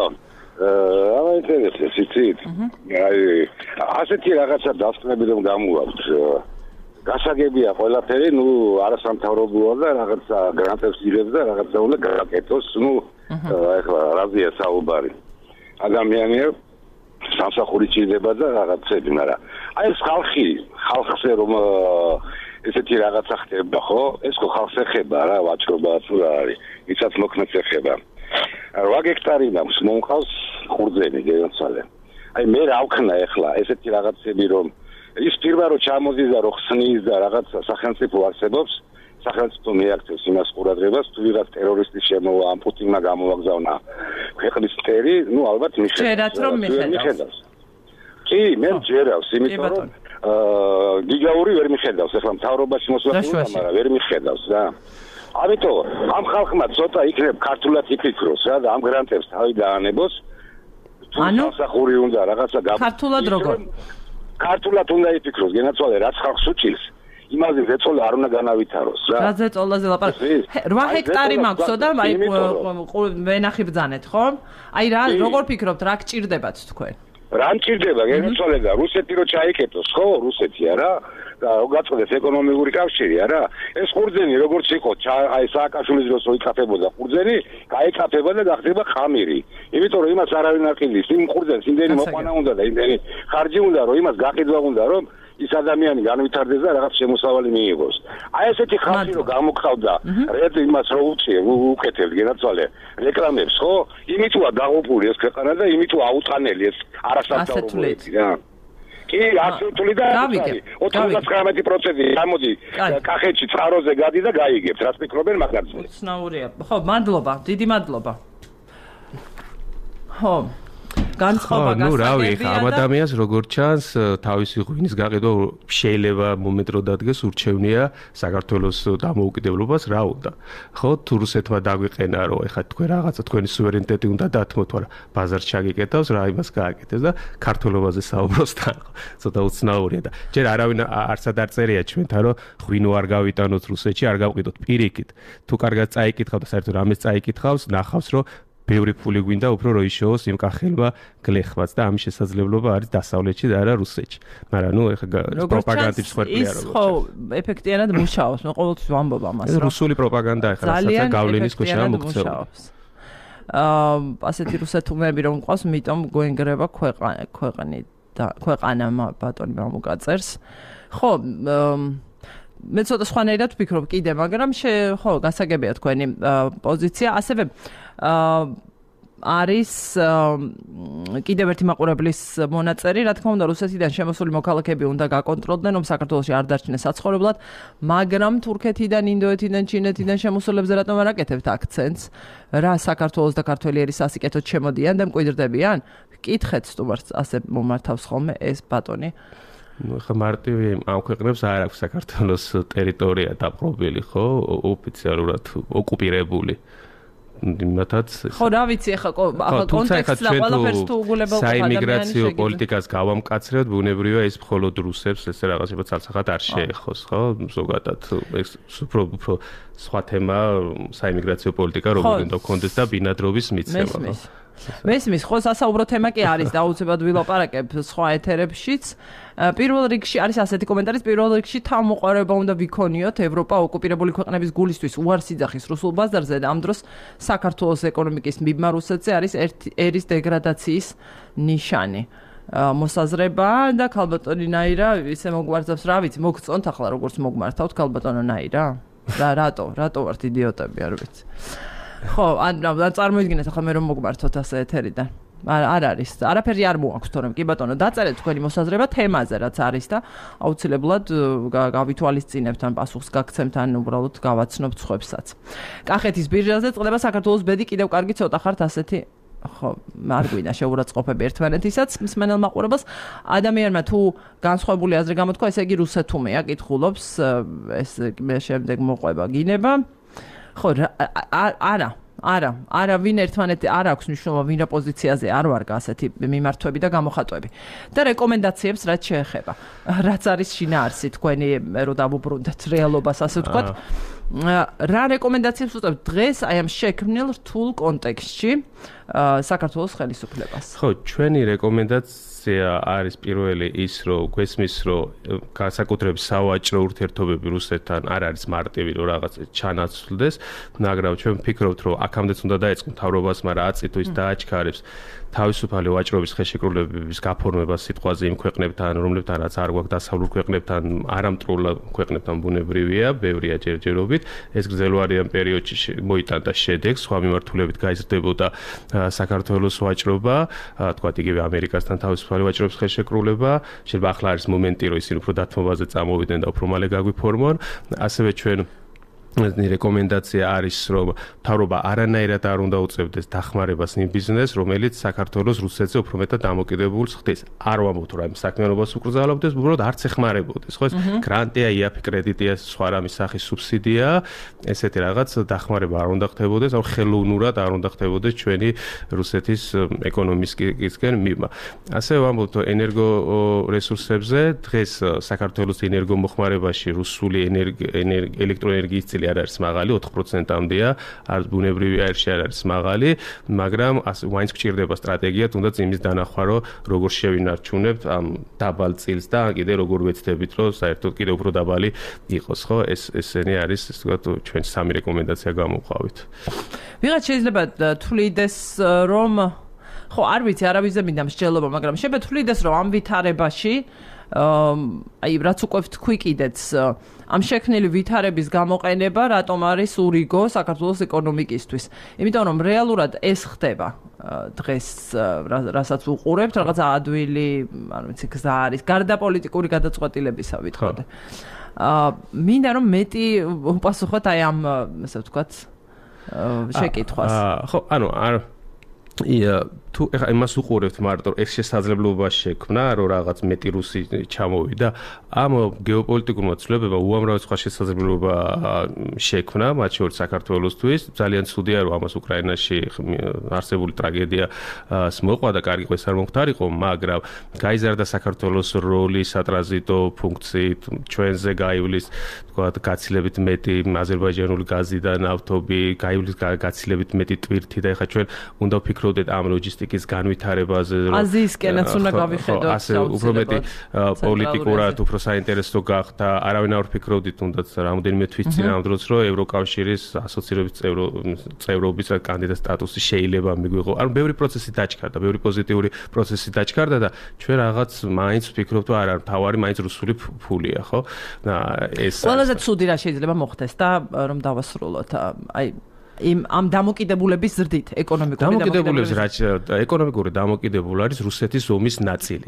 რა მაინტერესებს, იცით? აი, ასეთი რაღაცა დასკვნები რომ გამოვაქვთ. გასაგებია ყველაფერი, ნუ არასამთავრობოა და რაღაცა გრანტებს იღებს და რაღაცა უნდა გააკეთოს, ნუ ეხლა რაზეა საუბარი. ადამიანია სამსახური ჭირდება და რაღაცები, მაგრამ აი ეს ხალხი, ხალხზე რომ ესეთი რაღაცა ხდება, ხო? ეს ხო ხალხს ეხება რა, ვაჭრობა თუ რა არის, ისაც მოქმედს ეხება. რვა გექტარი მაქვს, მომყავს ხურძენი გეცვალე. აი მე რა ვქნა ეხლა ესეთი რაღაცები რომ ის პირმა რომ ჩამოდის და რომ ხსნის და რაღაცა სახელმწიფო არსებობს, სახელმწიფო მიაქცევს იმას ყურადღებას, თუ ვიღაც ტერორისტი შემოვა, ამ პუტინმა გამოვაგზავნა ქვეყნის მტერი, ნუ ალბათ მიხედავს. ჯერათ რომ მიხედავს. კი, მე ჯერავს, იმიტომ რომ გიგაური ვერ მიხედავს, ეხლა მთავრობაში მოსვლადება, მაგრამ ვერ მიხედავს რა. ამიტომ ამ ხალხმა ცოტა იქნებ ქართულად იფიქროს რა და ამ გრანტებს თავი დაანებოს. ანუ სახური უნდა რაღაცა გა ქართულად როგორ? ქართულად უნდა იფიქროს, გენაცვალე რაც ხალხს უჭირს. იმაზე ზეწოლა არ უნდა განავითაროს რა. რა ზეწოლაზე ლაპარაკობ? რვა ჰექტარი მაქვსო და აი ვენახი ბძანეთ, ხო? აი რა როგორ ფიქრობთ, რა გჭირდებათ თქვენ? რა მჭირდება, გენაცვალე და რუსეთი რო ჩაიკეტოს, ხო, რუსეთი არა? და გაწყვეტეს ეკონომიკური კავშირი არა? ეს ხურძენი როგორც იყო, აი სააკაშვილის დროს მოიკაფებოდა ხურძენი, გაიკაფება და გახდება ხამირი. იმიტომ რომ იმას არავინ არ ყიდის, იმ ხურძენს იმდენი მოყვანა უნდა და იმდენი ხარჯი უნდა, რომ იმას გაყიდვა უნდა, რომ ის ადამიანი განვითარდეს და რაღაც შემოსავალი მიიღოს. აი ესეთი ხალხი რომ გამოგხავდა, რეально იმას რო უწიე, უკეთებ გენაცვალე რეკლამებს, ხო? იმითოა დაღუპული ეს ქვეყანა და იმითო აუწყანელი ეს არასამთავრობოები რა. კი, აბსოლუტური და ოცდათხმეტი პროცენტი გამოდი კახეთში წყაროზე გადი და გაიგებთ, რაც ფიქრობენ მაგაზე. უცნაურია. ხო, მადლობა, დიდი მადლობა. ხო. განწყობა გასაგებია. ნუ რავი, ხა ამ ადამიანს როგორც ჩანს, თავისი ღვინის გაყიდვა შეიძლება მომენტ რო დადგეს ურჩევნია საქართველოს დამოუკიდებლობას რა უნდა. ხო, თუ რუსეთმა დაგვიყენა, რომ ეხა თქვენ რაღაცა თქვენი სუვერენიტეტი უნდა დათმოთ, მაგრამ ბაზარს ჩაგიკეთავს, რა იმას გააკეთებს და ქართულობაზე საუბრობს თან. ცოტა უცნაურია და ჯერ არავინ არცად არ წერია ჩვენთან, რომ ღვინო არ გავიტანოთ რუსეთში, არ გავყიდოთ პირიქით. თუ კარგად წაიკითხავ და საერთოდ რამეს წაიკითხავს, ნახავს, რომ ბევრი ფული გვინდა უფრო რო იშოვოს იმ კახელმა გლეხმაც და ამის შესაძლებლობა არის დასავლეთში და არა რუსეთში. მაგრამ ნუ ეხა პროპაგანდის ხვერპლია როგორც. ის ხო ეფექტიანად მუშაობს, მე ყოველთვის ვამბობ ამას. ეს რუსული პროპაგანდა ეხლა რასაც გავლენის ქვეშაა მოქცეული. აა ასეთი რუსეთუმები რომ მყავს, მიტომ გვენგრება ქვეყანა ქვეყანი და ქვეყანა ბატონი მამუკაწერს. ხო მე ცოტა სხვანაირად ვფიქრობ კიდე, მაგრამ ხო, გასაგებია თქვენი პოზიცია. ასევე არის კიდევ ერთი მაყურებლის მონაწერი, რა თქმა უნდა, რუსეთიდან შემოსული მოქალაქეები უნდა გაკონტროლდნენ, რომ საქართველოში არ დარჩნენ საცხოვრებლად, მაგრამ თურქეთიდან, ინდოეთიდან, ჩინეთიდან შემოსულებზე რატომ არ აკეთებთ აქცენტს? რა საქართველოს და ქართველიერის სასიკეთოდ შემოდიან და მკვიდრდებიან? კითხეთ სტუმარს, ასე მომართავს ხოლმე ეს ბატონი. ну ხა მარტივი ამ ქვეყნებს არ აქვს საქართველოს ტერიტორია დაპყრობილი, ხო, ოფიციალურად ოკუპირებული. იმათაც ხო, რა ვიცი, ახლა კონტექსტს და ყველაფერს თუ უგულებელ საიმიგრაციო პოლიტიკას გავამკაცრებთ, ბუნებრივია ის მხოლოდ რუსებს ესე რაღაცება ცალსახად არ შეეხოს, ხო? ზოგადად ეს უფრო უფრო სხვა თემა საიმიგრაციო პოლიტიკა როგორ უნდა გქონდეს და ბინადრობის მიცემა, ხო? მესმის, ხო, სასაუბრო თემა კი არის და აუცილებლად ვილაპარაკებ სხვა ეთერებშიც. პირველ რიგში არის ასეთი კომენტარი, პირველ რიგში თავმოყარება უნდა ვიქონიოთ ევროპა ოკუპირებული ქვეყნების გულისთვის უარს იძახის რუსულ ბაზარზე და ამ დროს საქართველოს ეკონომიკის მიბმა რუსეთზე არის ერის დეგრადაციის ნიშანი. მოსაზრება და ქალბატონი ნაირა ისე მოგვარცავს, რა ვიცი, მოგწონთ ახლა როგორც მოგმართავთ ქალბატონო ნაირა? რა რატო? რატო ვართ იდიოტები, არ ვიცი. ხო, ან წარმოიდგინეთ ახლა მე რომ მოგმართოთ ასე ეთერიდან. არ არის. არაფერი არ მოაქვს, თორემ კი ბატონო, დაწერეთ თქვენი მოსაზრება თემაზე, რაც არის და აუცილებლად გავითვალისწინებთ ან პასუხს გაგცემთ ან უბრალოდ გავაცნობთ ხვებსაც. კახეთის ბირჟაზე წყდება საქართველოს ბედი, კიდევ კარგი ცოტა ხართ ასეთი ხო, არ გვინდა შეურაცხყოფები ერთმანეთისაც მსმენელ მაყურებელს. ადამიანმა თუ განსხვავებული აზრი გამოთქვა, ესე იგი რუსეთუმეა, კითხულობს, ეს მე შემდეგ მოყვება გინება. ხო, არა, არა, არა ვინ ერთმანეთი არ აქვს მნიშვნელობა ვინ რა პოზიციაზე არ ვარ ასეთი მიმართვები და გამოხატვები. და რეკომენდაციებს რაც შეეხება. რაც არის შინაარსი თქვენი რო დავუბრუნდეთ რეალობას ასე ვთქვათ. რა რეკომენდაციებს უწევთ დღეს აი ამ შექმნილ რთულ კონტექსტში საქართველოს ხელისუფლებას? ხო, ჩვენი რეკომენდაცია არის პირველი ის, რომ გვესმის, რომ განსაკუთრებით სავაჭრო ურთიერთობები რუსეთთან არ არის მარტივი, რომ რაღაც ჩანაცვლდეს, მაგრამ ჩვენ ვფიქრობთ, რომ აქამდეც უნდა დაეწყო მთავრობას, მაგრამ აწითო ის დააჩქარებს თავისუფალი ვაჭრობის ხელშეკრულებების გაფორმებას სიტყვაზე იმ ქვეყნებთან, რომლებთან რაც არ გვაქვს დასავლურ ქვეყნებთან, არამტრულ ქვეყნებთან ბუნებრივია, ბევრია ჯერჯერობით. ეს გრძელვარიან პერიოდში მოიტანდა შედეგს, სხვა მიმართულებით გაიზრდებოდა საქართველოს ვაჭრობა, თქვათ იგივე ამერიკასთან თავისუფალი ვაჭრობის ხელშეკრულება, შეიძლება ახლა არის მომენტი, რომ ისინი უფრო დათმობაზე წამოვიდნენ და უფრო მალე გაგვიფორმონ. ასევე ჩვენ რეკომენდაცია არის, რომ მთავრობა არანაირად არ უნდა უწევდეს დახმარებას იმ ბიზნესს, რომელიც საქართველოს რუსეთზე უფრო მეტად დამოკიდებულს ხდის. არ ვამბობთ, რომ ამ საქმიანობას უკრძალავდეს, უბრალოდ არც ეხმარებოდეს, ხო? ეს გრანტია, იაფი კრედიტია, სხვა რამის სახის სუბსიდია, ესეთი რაღაც დახმარება არ უნდა ხდებოდეს, ან ხელოვნურად არ უნდა ხდებოდეს ჩვენი რუსეთის ეკონომიკისკენ მიღმა. ასევე ვამბობთ ენერგო რესურსებზე, დღეს საქართველოს ენერგომოხმარებაში რუსული ელექტროენერგიის წილი არ არის მაღალი, ოთხ პროცენტამდეა, არც ბუნებრივი აირში არ არის მაღალი, მაგრამ მაინც გჭირდება სტრატეგია, თუნდაც იმის დანახვა, რომ როგორ შევინარჩუნებთ ამ დაბალ წილს და კიდე როგორ ვეცდებით, რომ საერთოდ კიდე უფრო დაბალი იყოს, ხო? ეს ესენი არის, ასე ვთქვათ, ჩვენ სამი რეკომენდაცია გამოვყავით. ვიღაც შეიძლება თვლიდეს, რომ ხო, არ ვიცი, არავის მინდა მსჯელობა, მაგრამ შეიძლება თვლიდეს, რომ ამ ვითარებაში აი რაც უკვე ვთქვი კიდეც ამ შექმნილი ვითარების გამოყენება რატომ არის ურიგო საქართველოს ეკონომიკისთვის. იმიტომ რომ რეალურად ეს ხდება დღეს რასაც უყურებთ, რაღაც ადვილი, არ ვიცი, გზა არის, გარდა პოლიტიკური გადაწყვეტილებისა ვითხოვთ. აა მინდა რომ მეტი უპასუხოთ აი ამ, ასე ვთქვათ, შეკითხვას. ხო, ანუ არ ია თუ ეხა იმას უყურებთ მარტო ეს შესაძლებლობა შექმნა რომ რაღაც მეტი რუსი ჩამოვიდა ამ გეოპოლიტიკურმა ცვლილებებმა უამრავი სხვა შესაძლებლობა შექმნა მათ შორის საქართველოსთვის ძალიან ცუდია რომ ამას უკრაინაში არსებული ტრაგედიას მოყვა და კარგი ყოს არ მომხდარიყო მაგრამ გაიზარდა საქართველოს როლი სატრანზიტო ფუნქციით ჩვენზე გაივლის თქვა გაცილებით მეტი აზერბაიჯანული გაზი და ნავთობი გაივლის გაცილებით მეტი ტვირთი და ეხა ჩვენ უნდა ვფიქრობდეთ ამ ლოჯისტიკის განვითარებაზე რომ აზიისკენაც უნდა გავიხედოთ ასე უფრო მეტი პოლიტიკურად უფრო საინტერესო გახდა არავინ არ ვფიქრობდით თუნდაც რამოდენიმე თვის წინააღმდეგ რომ ევროკავშირის ასოცირების წევრობის კანდიდატ სტატუსი შეიძლება მიგვიღო ანუ ბევრი პროცესი დაჩქარდა ბევრი პოზიტიური პროცესი დაჩქარდა და ჩვენ რაღაც მაინც ვფიქრობთ რომ არა თავარი მაინც რუსული ფულია ხო ეს ყველაზე ცუდი რა შეიძლება მოხდეს და რომ დავასრულოთ აი იმ ამ დამოკიდებულების ზრდით ეკონომიკური დამოკიდებულების რაც ეკონომიკური დამოკიდებულ არის რუსეთის ომის ნაწილი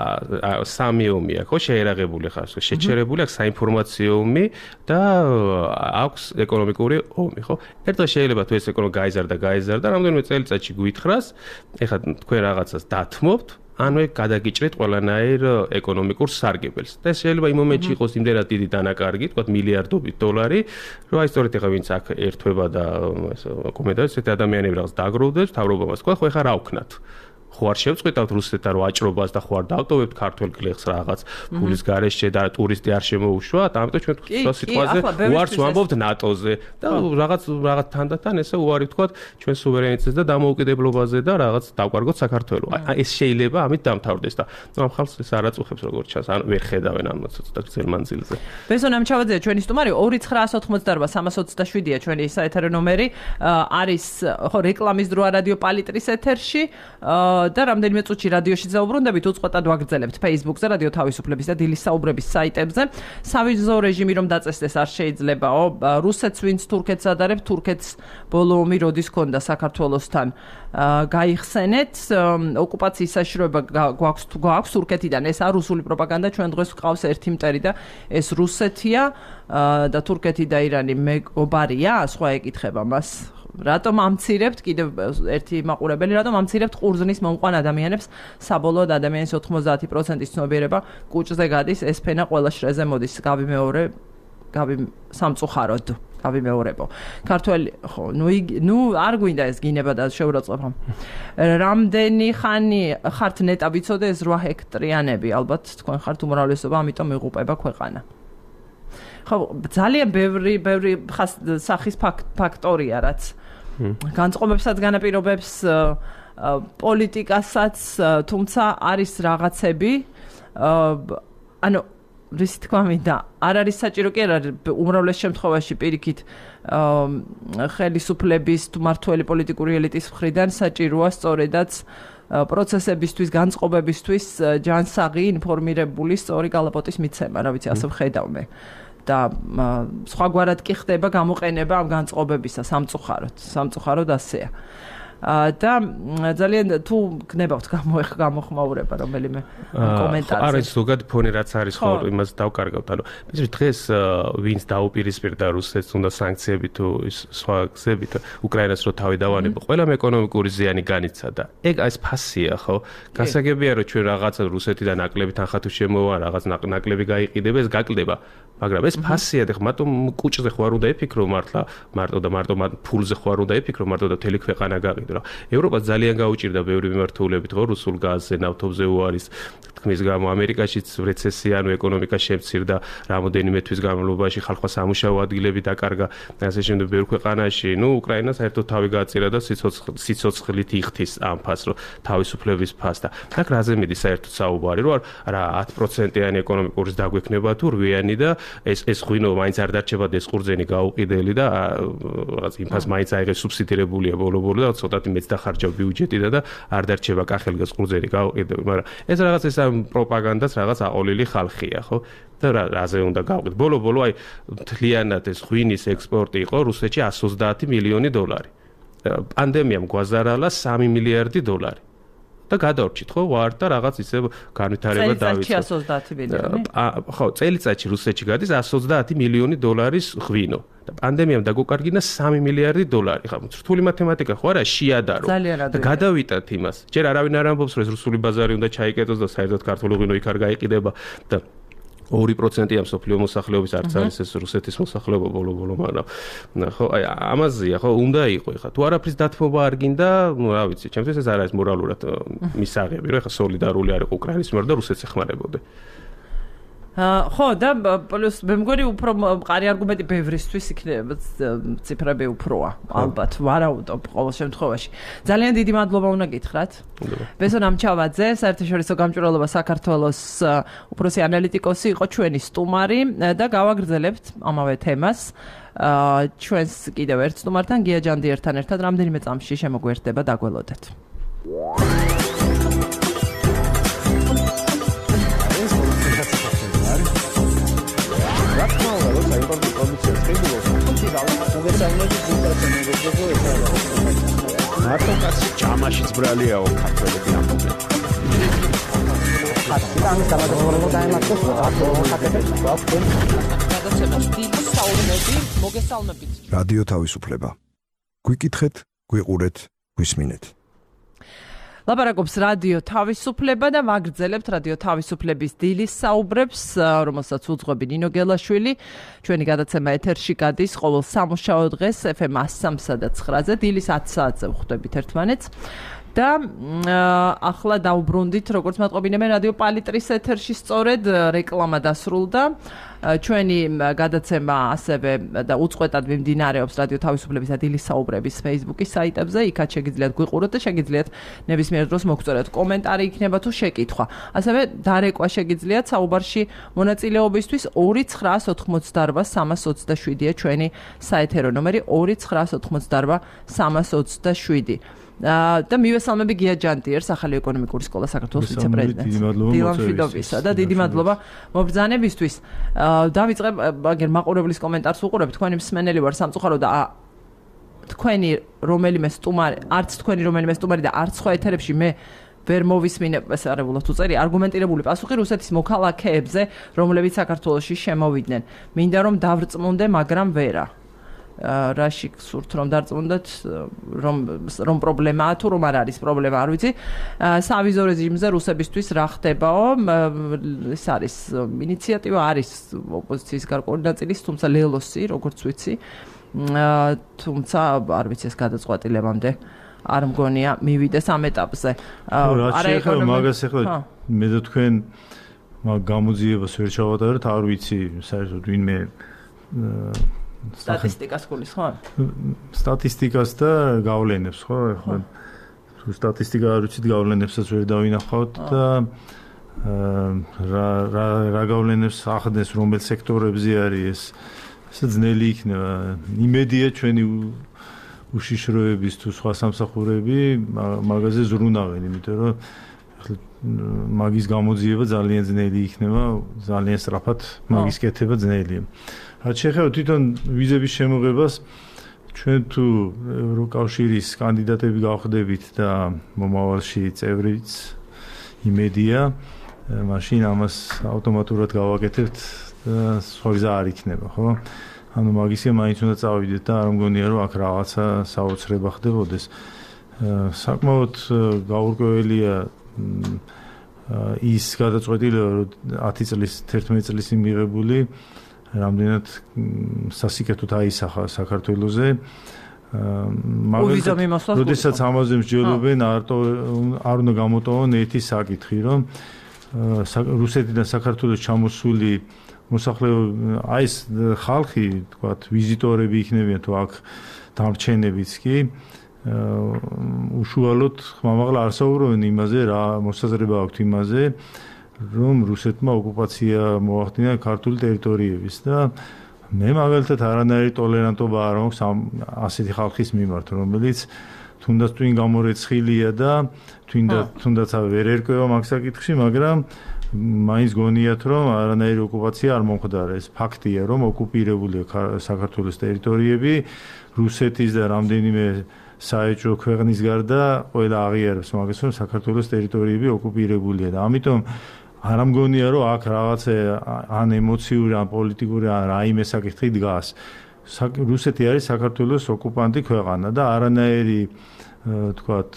სამი ომია ხო შეერაღებული ხარ შეჩერებული აქვს საინფორმაციო ომი და აქვს ეკონომიკური ომი ხო ერთად შეიძლება თუ ეს ეკონომიკა გაიზარდა გაიზარდა რამდენიმე წელიწადში გვითხრას ეხლა თქვენ რაღაცას დათმობთ ანუ გადაგიჭრეთ ყველანაირ ეკონომიკურ სარგებელს. და შეიძლება იმ მომენტში იყოს იმდენად დიდი დანაკარგი, თქვათ მილიარდობით დოლარი, რომ აი სწორედ ეხა ვინც აქ ერთვება და კომენტარებს ესეთი ადამიანები რაღაც დააგროვებს, თავრობამას თქვა, ხო ეხა რა ვქნათ? ხო არ შევწყვიტავთ რუსეთთან რო აჭრობას და ხო არ დავტოვებთ ქართულ გლეხს რაღაც ფულის გარეშე და ტურისტი არ შემოუშვათ, ამიტომ ჩვენ სიტყვაზე უარს ვამბობთ ნატოზე და რაღაც რაღაც თანდათან ესე უარი ვთქვათ ჩვენ სუვერენიტეტზე და დამოუკიდებლობაზე და რაღაც დავკარგოთ საქართველოს. აი ეს შეიძლება ამით დამთავრდეს და ამ ხალხს ეს არ აწუხებს როგორც ჩანს, ან ვერ ხედავენ ამ ცოტა გრძელ მანძილზე. ბესონ ამჩავაძეა ჩვენი სტუმარი ორი ცხრა ოცდაოთხმოცდაარბა სამას ოცდაშვიდია ჩვენი საეთერო ნომერი არის ხო რეკლამის დრო რადიო პალიტრის ეთერში და რამდენიმე წუთში რადიოში ზაუბრუნდებით უწყვეტად ვაგრძელებთ Facebook-ზე რადიო თავისუფლების და დილის საუბრების საიტებზე. სავიზო რეჟიმი რომ დაწესდეს არ შეიძლებაო. რუსეთს ვინც თურქეთს ადარებს, თურქეთს ბოლო ომი როდის ქონდა საქართველოსთან გაიხსენეთ. ოკუპაციის საშიშროება გვაქვს თუ გვაქვს თურქეთიდან. ესაა რუსული პროპაგანდა. ჩვენ დღეს ვყავს ერთი მტერი და ეს რუსეთია და თურქეთი და ირანი მეგობარია? სხვა ეკითხება მას. რატომ ამცირებთ კიდევ ერთი მაყურებელი რატომ ამცირებთ ყურძნის მომყვან ადამიანებს საბოლოოდ ადამიანის ოთხმოცდაათი პროცენტის ცნობიერება კუჭზე გადის ეს ფენა ყველა შრეზე მოდის გავი მეორე გავი სამწუხაროდ გავიმეორებო. ქართველი ხო, ნუ ნუ არ გვინდა ეს გინება და შეურაცხყოფა. რამდენი ხანი ხართ ნეტა ვიცოდე ეს რვა ჰექტრიანები, ალბათ თქვენ ხართ უმრავლესობა, ამიტომ იღუპება ქვეყანა. ხო, ძალიან ბევრი ბევრი სახის ფაქტორია, რაც განწყობებსაც განაპირობებს პოლიტიკასაც, თუმცა არის რაღაცები, ანუ რის თქმა მინდა, არ არის საჭირო კი არა უმრავლეს შემთხვევაში პირიქით ხელისუფლების თუ მართველი პოლიტიკური ელიტის მხრიდან საჭიროა სწორედაც პროცესებისთვის, განწყობებისთვის ჯანსაღი, ინფორმირებული, სწორი გალაპოტის მიცემა, რა ვიცი, ასე ვხედავ მე. და სხვაგვარად კი ხდება გამოყენება ამ განწყობებისა სამწუხაროდ, სამწუხაროდ ასეა. და ძალიან თუ გნებავთ გამოხმაურება რომელიმე კომენტარზე. არა, ზოგად ფონი რაც არის ხო, იმას დავკარგავთ. ანუ ვიცით დღეს ვინც დაუპირისპირდა რუსეთს უნდა სანქციები თუ ის სხვა გზებით უკრაინას რო თავი დავანებო, ყველამ ეკონომიკური ზიანი განიცადა. ეგ ეს ფასია ხო? გასაგებია რომ ჩვენ რაღაცა რუსეთიდან ნაკლები თანხა თუ შემოვა, რაღაც ნაკლები გაიყიდება, ეს გაკლდება. მაგრამ ეს ფასია და მარტო კუჭზე ხوار უნდა იფიქრო მართლა, მარტო და მარტო ფულზე ხوار უნდა იფიქრო, მარტო და თელი ქვეყანა გაყიდო. ევროპას ძალიან გაუჭირდა ბევრი მიმართულებით ხო რუსულ გაზზე, ნავთობზე უარის თქმის გამო ამერიკაშიც რეცესია, ანუ ეკონომიკა შემცირდა რამოდენიმე თვის განმავლობაში, ხალხმა სამუშაო ადგილები დაკარგა, ასე შემდეგ ბევრ ქვეყანაში, ნუ უკრაინა საერთოდ თავი გააწირა და სიცოცხლით იხთის ამ ფასს, რომ თავისუფლების ფასს და აქ რაზე მიდის საერთოდ საუბარი, რომ რა ათი პროცენტიანი ეკონომიკურის დაგვექნება თუ რვიანი და ეს ეს ღვინო მაინც არ დარჩება დესყურძენი გაუყიდელი და რაღაც იმ ფასს მაინც აიღეს სუბსიდირებულია ბოლო-ბოლო და ცოტათი მეც დახარჯა ბიუჯეტიდან და არ დარჩება კახელი გასყურძენი გაუყიდელი, მაგრამ ეს რაღაც ეს პროპაგანდას რაღაც აყოლილი ხალხია, ხო? და რაზე უნდა გავყიდ. ბოლო-ბოლო აი მთლიანად ეს ღვინის ექსპორტი იყო რუსეთში εκατს ოცდაათი მილიონი დოლარი. პანდემიამ გვაზარალა სამი მილიარდი დოლარი. და გადავრჩით ხო ვარ და რაღაც ისე განვითარება დავიწყო. წელიწადში εκατს ოცდაათი მილიონი. ხო, წელიწადში რუსეთში გადის εκατს ოცდაათი მილიონი დოლარის ღვინო. და პანდემიამ დაგვოკარგინა სამი მილიარდი დოლარი. ხა რთული მათემატიკა ხო არა, შეადარო. და გადავიტანთ იმას. ჯერ არავინ არ ამბობს რომ ეს რუსული ბაზარი უნდა ჩაიკეტოს და საერთოდ ქართული ღვინო იქ არ გაიყიდება და ორი პროცენტია მსოფლიო მოსახლეობის არც არის ეს რუსეთის მოსახლეობა ბოლო-ბოლო, მაგრამ ხო, აი ამაზეა ხო, უნდა იყო ხა. თუ არაფრის დათმობა არ გინდა, ნუ რა ვიცი, ჩემთვის ეს არ არის მორალურად მისაღები, რომ ხა სოლიდარული არ იყო უკრაინის მიერ და რუსეთს ეხმარებოდა. ხო და პლუს მე მგონი უფრო მყარი არგუმენტი ბევრისთვის იქნება ციფრები უფროა ალბათ ვარაუდობ ყოველ შემთხვევაში ძალიან დიდი მადლობა უნდა გითხრათ ბესო ნამჩავაძე საერთაშორისო გამჭვირვალობა საქართველოს უფროსი ანალიტიკოსი იყო ჩვენი სტუმარი და გავაგრძელებთ ამავე თემას ჩვენს კიდევ ერთ სტუმართან გია ჯანდიერთან ერთად რამდენიმე წამში შემოგვერდება დაგველოდეთ მარტო კაცი ჯამაშიც ბრალიაო ქართველები ამბობენ. ხატი დამატებულობა დაემართოს აკეთებს გადაცემას დიდი საუბნები მოგესალმებით. რადიო თავისუფლება. გვიკითხეთ, გვიყურეთ, გვისმინეთ. ლაპარაკობს რადიო თავისუფლება და ვაგრძელებთ რადიო თავისუფლების დილის საუბრებს, რომელსაც უძღვები ნინო გელაშვილი. ჩვენი გადაცემა ეთერში გადის ყოველ სამუშაო დღეს ეფ ემ εκατს სამსა და ცხრაზე, დილის ათი საათზე ვხვდებით ერთმანეთს. და ახლა დავუბრუნდით, როგორც მატყობინებენ რადიო პალიტრის ეთერში სწორედ რეკლამა დასრულდა. ჩვენი გადაცემა ასევე და უწყვეტად მიმდინარეობს რადიო თავისუფლების და დილის საუბრების Facebook-ის საიტებზე. იქაც შეგიძლიათ გვიყუროთ და შეგიძლიათ ნებისმიერ დროს მოგწეროთ კომენტარი იქნება თუ შეკითხვა. ასევე დარეკვა შეგიძლიათ საუბარში მონაწილეობისთვის ორი ცხრაას ოთხმოცდარვა სამას ოცდაშვიდია ჩვენი საეთერო ნომერი ორი ცხრაას ოთხმოცდარვა სამას ოცდაშვიდი. და მივესალმები გია ჯანდიერს, ახალი ეკონომიკური სკოლა საქართველოს ვიცე-პრეზიდენტს. დილამშვიდობისა და დიდი მადლობა მობრძანებისთვის. დავიწყებ აგერ მაყურებლის კომენტარს უყურებ, თქვენი მსმენელი ვარ სამწუხარო და თქვენი რომელიმე სტუმარი, არც თქვენი რომელიმე სტუმარი და არც სხვა ეთერებში მე ვერ მოვისმინე, ეს არებულად უწერი, არგუმენტირებული პასუხი რუსეთის მოქალაქეებზე, რომლებიც საქართველოში შემოვიდნენ. მინდა რომ დავრწმუნდე, მაგრამ ვერა. რაში გსურთ რომ დარწმუნდეთ რომ რომ პრობლემაა თუ რომ არ არის პრობლემა არ ვიცი სავიზო რეჟიმზე რუსებისთვის რა ხდებაო ეს არის ინიციატივა არის ოპოზიციის გარკვეული ნაწილის თუმცა ლელოსი როგორც ვიცი თუმცა არ ვიცი ეს გადაწყვეტილებამდე არ მგონია მივიდეს ამ ეტაპზე. არა ეხლა მაგას ეხლა მე და თქვენ მაგ გამოძიებას ვერ ჩავატარეთ, არ ვიცი საერთოდ ვინმე სტატისტიკას გulis ხო? სტატისტიკას და გავლენებს ხო? ეხლა თუ სტატისტიკა არ ვიცით გავლენებსაც ვერ დავინახავთ და რა რა რა გავლენებს ახდენს რომელ სექტორებზე არის ეს ესე ძნელი იქნება. იმედია ჩვენი უშიშროების თუ სხვა სამსახურები მაგაზე ზრუნავენ, იმიტომ რომ მაგის გამოძიება ძალიან ძნელი იქნება, ძალიან სწრაფად მაგის კეთება ძნელია. რაც შეეხება თვითონ ვიზების შემოღებას, ჩვენ თუ ევროკავშირის კანდიდატები გავხდებით და მომავალში წევრიც იმედია, მაშინ ამას ავტომატურად გავაკეთებთ და სხვა გზა არ იქნება, ხო? ანუ მაგისე მაინც უნდა წავიდეთ და არ მგონია რომ აქ რაღაცა საოცრება ხდებოდეს. საკმაოდ გაურკვეველია ის გადაწყვეტილება რომ ათი წლის თერთმეტი წლის მიღებული რამდენად სასიკეთოდ აისახა საქართველოზე. მაგალითად, როდესაც ამაზე მსჯელობენ არ უნდა გამოტოვონ ერთი საკითხი, რომ რუსეთიდან საქართველოს ჩამოსული მოსახლეობა აი ეს ხალხი, თქვათ, ვიზიტორები იქნებიან თუ აქ დამრჩენებიც კი უშუალოდ ხმამაღლა არ საუბრობენ იმაზე, რა მოსაზრება აქვთ იმაზე, რომ რუსეთმა ოკუპაცია მოახდინა ქართული ტერიტორიების და მე მაგალითად არანაირი ტოლერანტობა არ მაქვს ამ ასეთი ხალხის მიმართ, რომელიც თუნდაც twin გამორეცხილია და თუნდაც თუნდაც ვერ ერკვევა მაგ საკითხში, მაგრამ მაინც გონიათ რომ არანაირი ოკუპაცია არ მომხდარა. ეს ფაქტია, რომ ოკუპირებულია საქართველოს ტერიტორიები, რუსეთის და რამდენიმე საეჭვო ქვეყნის გარდა ყველა აღიარებს მაგას, რომ საქართველოს ტერიტორიები ოკუპირებულია და ამიტომ არ ამგონია რომ აქ რაღაცა ან ემოციური, ან პოლიტიკური, ან რაიმე საკითხი დგას. რუსეთი არის საქართველოს ოკუპანტი ქვეყანა და არანაირი თქვათ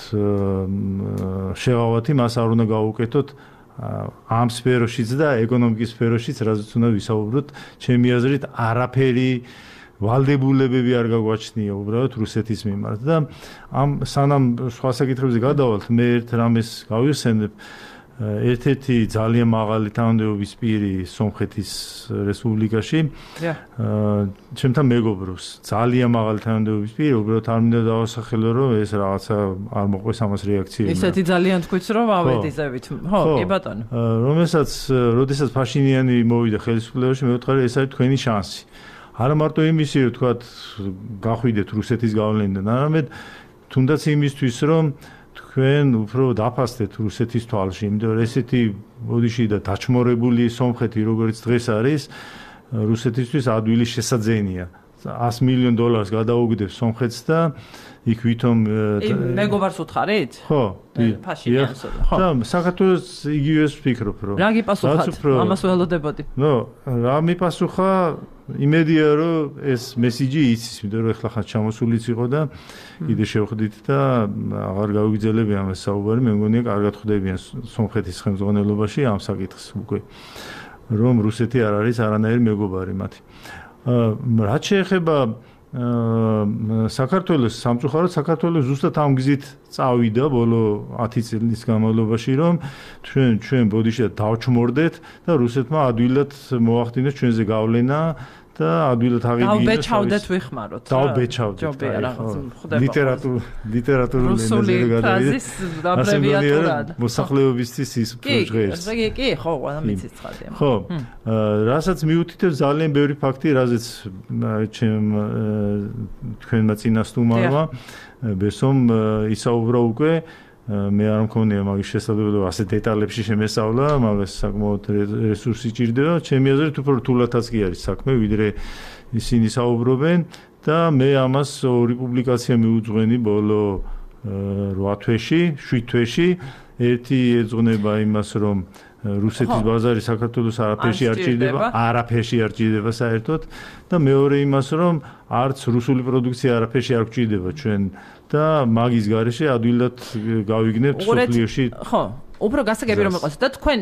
შეღავათი მას არ უნდა გაუკეთოთ ამ სფეროშიც და ეკონომიკის სფეროშიც, რაზეც უნდა ვისაუბროთ, ჩემი აზრით არაფერი ვალდებულებები არ გაგვაჩნია უბრალოდ რუსეთის მიმართ და ამ სანამ სხვა საკითხებზე გადავალთ, მე ერთ რამეს გავიხსენებ. ერთ-ერთი ძალიან მაღალი თანამდებობის პირი სომხეთის რესპუბლიკაში ჩემთან მეგობრობს. ძალიან მაღალი თანამდებობის პირი, უბრალოდ არ მინდა დავასახელო, რომ ეს რაღაცა არ მოყვეს ამას რეაქცია. ისეთი ძალიან თქვით, რომ ავედიზებით. ხო, კი ბატონო. რომელსაც, როდესაც ფაშინიანი მოვიდა ხელისუფლებაში, მე ვთქვი, ეს არის თქვენი შანსი. არა მარტო იმისი, რომ თქვათ, გახვიდეთ რუსეთის გავლენიდან, არამედ თუნდაც იმისთვის, რომ თქვენ უფრო დაფასდეთ რუსეთის თვალში, იმიტომ რომ ესეთი ბოდიში და დაჩმორებული სომხეთი, როგორც დღეს არის, რუსეთისთვის ადვილი შესაძენია. ას მილიონ დოლარს გადაუგდებს სომხეთს და იქ ვითომ მეგობარს უთხარით? ხო, ფაშინიანს. და საქართველოს იგივეს ვფიქრობ, რომ რა გიპასუხათ? ამას ველოდებოდი. ნო, რა მიპასუხა? იმედია რომ ეს მესიჯი იცის, იმიტომ რომ ეხლა ხან ჩამოსულიც იყო და კიდე შევხვდით და აღარ გავიგრძელებია ამას საუბარი, მე მგონია კარგად ხვდებიან სომხეთის ხელმძღვანელობაში ამ საკითხს უკვე, რომ რუსეთი არ არის არანაირი მეგობარი მათი. რაც შეეხება საქართველოს სამწუხაროდ საქართველოს ზუსტად ამ გზით წავიდა ბოლო ათი წლის განმავლობაში, რომ ჩვენ ჩვენ ბოდიში დავჩმორდეთ და რუსეთმა ადვილად მოახდინეს ჩვენზე გავლენა და ადვილად აღიდგინეს. დავბეჭავდეთ ვიხმაროთ. დავბეჭავდეთ. ლიტერატურ ლიტერატურული ენაზე გადავიდეთ. აბრევიატურად. მოსახლეობისთვის ის პროჟღერს. კი, კი, ხო, ყველა მიცის ცხადია. ხო. რასაც მიუთითებს ძალიან ბევრი ფაქტი, რაზეც ჩემ თქვენმა წინასწარმოებმა ბესომ ისაუბრა უკვე მე არ მქონია მაგის შესაძლებლობა ასე დეტალებში შემესწავლა, მაგას საკმაოდ რესურსი ჭირდება. ჩემი აზრით უფრო რთულადაც კი არის საქმე, ვიდრე ისინი საუბრობენ და მე ამას ორი პუბლიკაცია მიუძღვენი ბოლო რვა თვეში, შვიდ თვეში. ერთი ეძღვნება იმას, რომ რუსეთის ბაზარი საქართველოს არაფერში არ ჭირდება, არაფერში არ ჭირდება საერთოდ და მეორე იმას, რომ არც რუსული პროდუქცია არაფერში არ გჭირდება ჩვენ და მაგის გარეშე ადვილად გავიგნებთ სოფლიოში. ხო, უფრო გასაგები რომ იყოს და თქვენ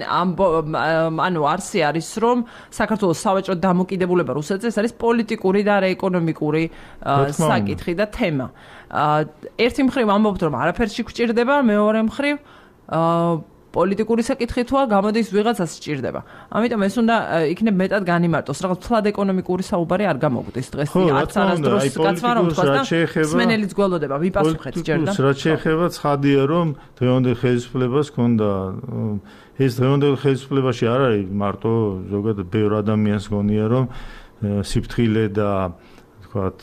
ანუ არსი არის რომ საქართველოს სავაჭრო დამოკიდებულება რუსეთზე ეს არის პოლიტიკური და არა ეკონომიკური საკითხი და თემა. ერთი მხრივ ამბობთ რომ არაფერში გვჭირდება, მეორე მხრივ პოლიტიკური საკითხი თუა გამოდის ვიღაცას სჭირდება. ამიტომ ეს უნდა იქნებ მეტად განიმარტოს, რაღაც თლად ეკონომიკური საუბარი არ გამოგვდის დღეს. არც არასდროს კაცმა რომ თქვა და სმენელიც გველოდება, ვიპასუხეთ ჯერდა. რაც შეეხება ცხადია რომ დღევანდელ ხელისუფლებას ჰქონდა ეს დღევანდელ ხელისუფლებაში არ არის მარტო ზოგადად ბევრ ადამიანს გონია რომ სიფრთხილე და თქვათ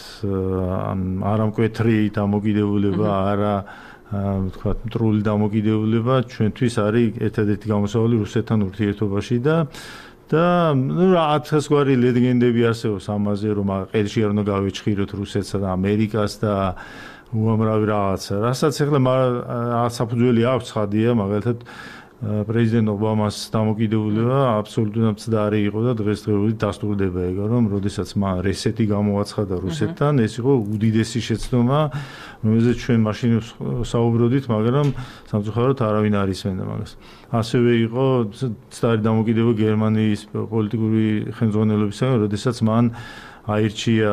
არამკვეთრი დამოკიდებულება არა თქვათ მტრული დამოკიდებულება ჩვენთვის არის ერთადერთი გამოსავალი რუსეთთან ურთიერთობაში და და ნუ რაღაც გვარი ლეგენდები არსებობს ამაზე რომ ყელში არ უნდა გავეჭხიროთ რუსეთსა და ამერიკას და უამრავი რაღაცა რასაც ახლა რაღაც საფუძველი აქვს ცხადია მაგალითად პრეზიდენტ ობამას დამოკიდებულება აბსოლუტურად მცდარი იყო და დღესდღეობით დასტურდება ეგა რომ როდესაც მან რესეტი გამოაცხადა რუსეთთან ეს იყო უდიდესი შეცდომა რომელზეც ჩვენ მაშინ საუბრობდით მაგრამ სამწუხაროდ არავინ არ ისმენდა მაგას ასევე იყო მცდარი დამოკიდებულება გერმანიის პოლიტიკური ხელმძღვანელობისგან როდესაც მან აირჩია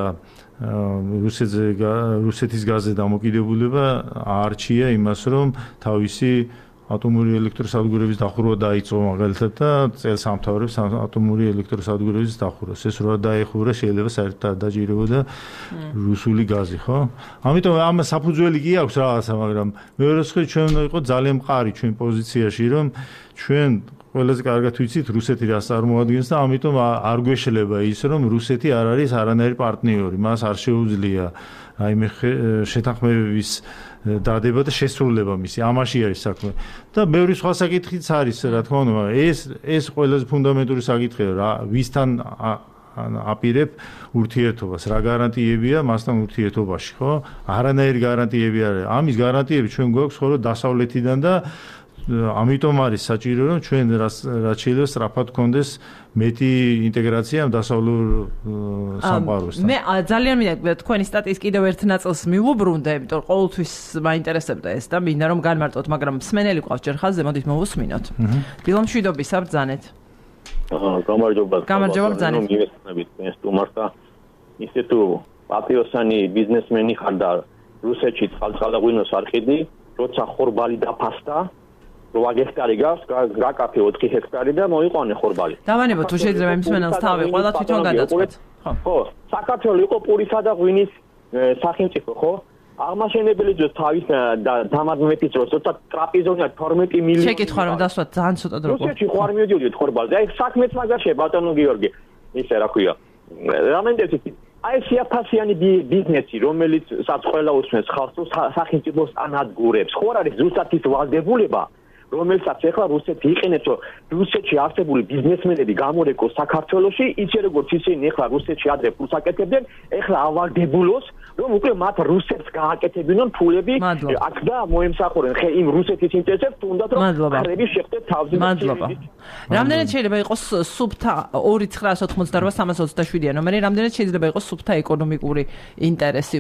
რუსეთზე რუსეთის გაზზე დამოკიდებულება აარჩია იმას რომ თავისი ატომური ელექტროსადგურების დახურვა დაიწყო მაგალითად და წელს ამთავრებს ატომური ელექტროსადგურების დახურვას. ეს რა დაეხურა შეიძლება საერთოდ დაჯერებოდა რუსული გაზი, ხო? ამიტომ ამ საფუძველი კი აქვს რაღაცა, მაგრამ მეორე მხრივ ჩვენ უნდა იყო ძალიან მყარი ჩვენ პოზიციაში, რომ ჩვენ ყველაზე კარგად ვიცით რუსეთი რას წარმოადგენს და ამიტომ არ გვეშლება ის, რომ რუსეთი არ არის არანაირი პარტნიორი, მას არ შეუძლია რაიმე შეთანხმებების დადება და შესრულება მისი ამაში არის საქმე და ბევრი სხვა საკითხიც არის რა თქმა უნდა მაგრამ ეს ეს ყველაზე ფუნდამენტური საკითხია რა ვისთან აპირებ ურთიერთობას რა გარანტიებია მასთან ურთიერთობაში ხო არანაირი გარანტიები არ არის ამის გარანტიები ჩვენ გვაქვს ხოლმე დასავლეთიდან და ამიტომ არის საჭირო რომ ჩვენ რაც შეიძლება სწრაფად გქონდეს მეტი ინტეგრაცია დასავლურ სამყაროსთან. მე ძალიან მინდა თქვენი სტატიის კიდევ ერთ ნაწილს მივუბრუნდე, იმიტომ რომ ყოველთვის მაინტერესებდა ეს და მინდა რომ განმარტოთ, მაგრამ მსმენელი ყავს ჯერ ხაზზე, მოდით მოვუსმინოთ. დილომშვიდობისა ბრძანეთ. აა, გამარჯობა. გამარჯობა ბრძანეთ. მივესწრებით ეს თუმართა ისე თუ პატრიოტსანი ბიზნესმენი ხარ და რუსეთში წყალწყალაღვინოს არ ყიდი, როცა ხორბალი დაფასდა რვა ჰექტარი გავს, გაკაფე ოთხი ჰექტარი და მოიყვანე ხორბალი. დავანებოთ თუ შეიძლება იმ მსმენელს თავი ყველა თვითონ გადაწყვეტ. ხო. ხო, საქართველოს იყო პურისა და ღვინის სახელმწიფო, ხო? აღმაშენებელი ძოს თავის დამადმეთის დროს, როცა ტრაპიზონია თორმეტი მილიონი. შეკითხვა რომ დასვათ ძალიან ცოტა დრო. რუსეთში ხო არ მივიდიოდით ხორბალზე. აი საქმეც მაგაშია ბატონო გიორგი. ისე რა ქვია. რამენდეცით აი შეაფასიანი ბიზნესი, რომელიც სადაც ყველა უსმენს ხალხს სახელმწიფოს ანადგურებს. ხო არ არის ზუსტად ის ვალდებულება რომელსაც ახლა რუსეთი იყენებს, რომ რუსეთში არსებული ბიზნესმენები გამორეკოს საქართველოში, ისე როგორც ისინი ახლა რუსეთში ადრე ფულს აკეთებდნენ, ახლა ავალდებულოს, რომ უკვე მათ რუსეთს გააკეთებინონ ფულები აქ და მოემსახურեն ხე იმ რუსეთის ინტერესებს, თუნდაც რომ ხარები შეხვდეთ თავზე. მადლობა. რამდენად შეიძლება იყოს სუბთა ორი ცხრაას ოთხმოცდარვა სამას ოცდაშვიდია ნომერი, რამდენად შეიძლება იყოს სუბთა ეკონომიკური ინტერესი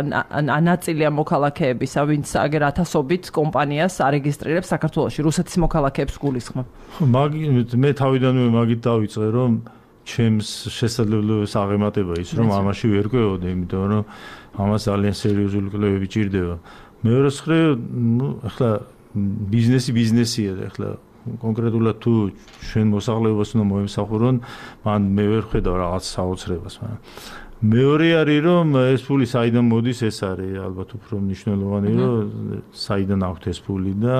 ნაწილია მოქალაქეებისა, ვინც აგერ ათასობით კომპანიას არეგისტრირებს საქართველოში რუსეთის მოქალაქეებს გულისხმობ. მაგ მე თავიდანვე მაგით დავიწყე რომ ჩემს შესაძლებლობებს აღემატება ის რომ ამაში ვერ კვეოდე, იმიტომ რომ ამას ძალიან სერიოზული კვლევები ჭირდება. მეორე მხრივ, ნუ ახლა ბიზნესი ბიზნესია და ახლა კონკრეტულად თუ ჩვენ მოსახლეობას უნდა მოემსახურონ, მან მე ვერ ხედავ რაღაც საოცრებას, მაგრამ მეორე არის რომ ეს ფული საიდან მოდის, ეს არის ალბათ უფრო მნიშვნელოვანი, რომ საიდან აქვს ეს ფული და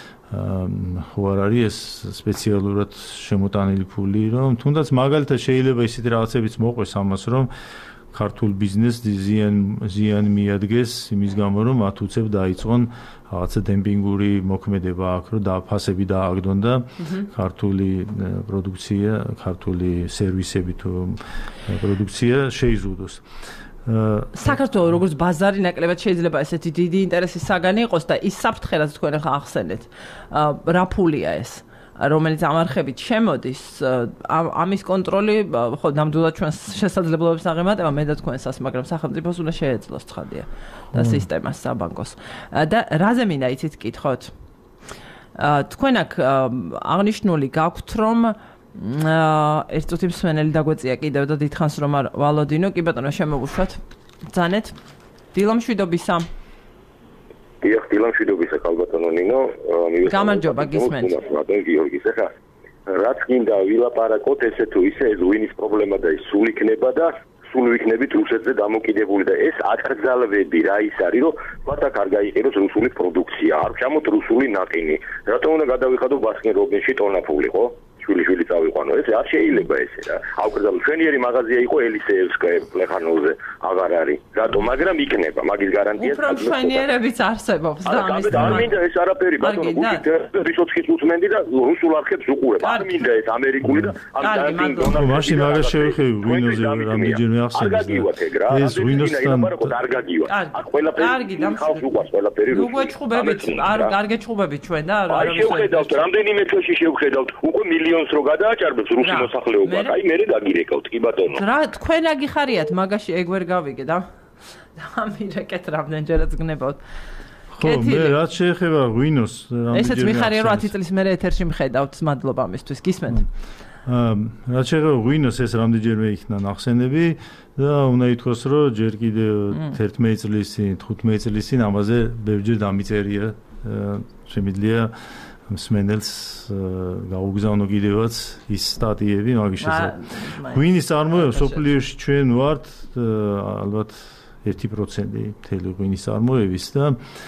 ხო არ არის ეს სპეციალურად შემოტანილი ფული, რომ თუნდაც მაგალითად შეიძლება ისეთი რაღაცებიც მოყვეს ამას, რომ ქართულ ბიზნესს ზიან ზიან მიადგეს იმის გამო, რომ მათ უცებ დაიწყონ რაღაცა დემპინგური მოქმედება აქ, რომ დაფასები დააგდონ და ქართული პროდუქცია, ქართული სერვისები თუ პროდუქცია შეიზრდოს. საქართველოს როგორც ბაზარი ნაკლებად შეიძლება ესეთი დიდი ინტერესის საგანი იყოს და ის საფრთხე რაც თქვენ ახლა ახსენეთ, რა ფულია ეს? რომელიც ამარხებით შემოდის, ამის კონტროლი ხო ნამდვილად ჩვენს შესაძლებლობებს აღემატება, მე და თქვენსაც, მაგრამ სახელმწიფოს უნდა შეეძლოს ცხადია და სისტემას საბანკოს. და რაზე მინდა იცით კითხოთ? თქვენ აქ აღნიშნული გაქვთ რომ ერთ წუთი მსმენელი დაგვეწია კიდევ და დიდხანს რომ არ ვალოდინო. კი ბატონო, შემოვუშვათ. ბრძანეთ. დილამშვიდობისა. დიახ, დილამშვიდობისა ქალბატონო ნინო. გამარჯობა, გისმენთ. ბატონ გიორგის, ახლა რაც გინდა ვილაპარაკოთ ესე თუ ისე ეს ვინის პრობლემა და ის სულ იქნება და სულ ვიქნებით რუსეთზე დამოკიდებული და ეს აკრძალვები რა ის არის რომ ვათა არ გაიყიდოს რუსული პროდუქცია, არ ჩამოთ რუსული ნაყინი. რატომ უნდა გადავიხადო ბასკინ რობინსში ტონაფული, ხო? შვილი-შვილი წავიყვანო. ეს არ შეიძლება ესე რა. ავკრძალო ჩვენიერი მაღაზია იყო ელისეევსკაია პლეხანოვზე, აღარ არის. რატომ, მაგრამ იქნება, მაგის გარანტია. უფრო მშვენიერებიც არსებობს და ამის არ მინდა ეს არაფერი, ბატონო, გუჩი რისოცხის უთმენდი და რუსულ არხებს უყურებ. არ მინდა ეს ამერიკული და ამ დანტინგ მაშინ მაგას შევეხები ვინოზე რამდენჯერმე ახსენეს და ეს ვინოსთან არ გაგივა. აქ ყველაფერი ხალხს უყვარს ყველაფერი რუსული. ნუ გვეჭხუბებით, არ არ გეჭხუბებით ჩვენ და არ არის. აი შევხედავთ, რამდენიმე თვეში შევხედავთ, უკვე მილიონს რო გადააჭარბებს რუსი მოსახლეობა. აი მე დაგირეკავთ, კი ბატონო. რა თქვენ აგიხარიათ მაგაში ეგ ვერ გავიგე და ამირეკეთ რამდენჯერაც გნებავთ. ხო, მე რაც შეეხება ვინოს რამდენჯერმე ესეც მიხარია რომ ათი წლის მერე ეთერში მხედავთ, მადლობა ამისთვის, გისმენთ. აა რაც შეეხება ვინოს ეს რამდენჯერმე იქნა ნახსენები და უნდა ითქვას რომ ჯერ კიდევ თერთმეტი წლის წინ, თხუთმეტი წლის წინ ამაზე ბევრჯერ დამიწერია, შემიძლია მსმენელს გაუგზავნო კიდევაც ის სტატიები მაგის შესახებ. ვინის წარმოება სოფლიოში ჩვენ ვართ ალბათ ერთი პროცენტი მთელი ღვინის წარმოების და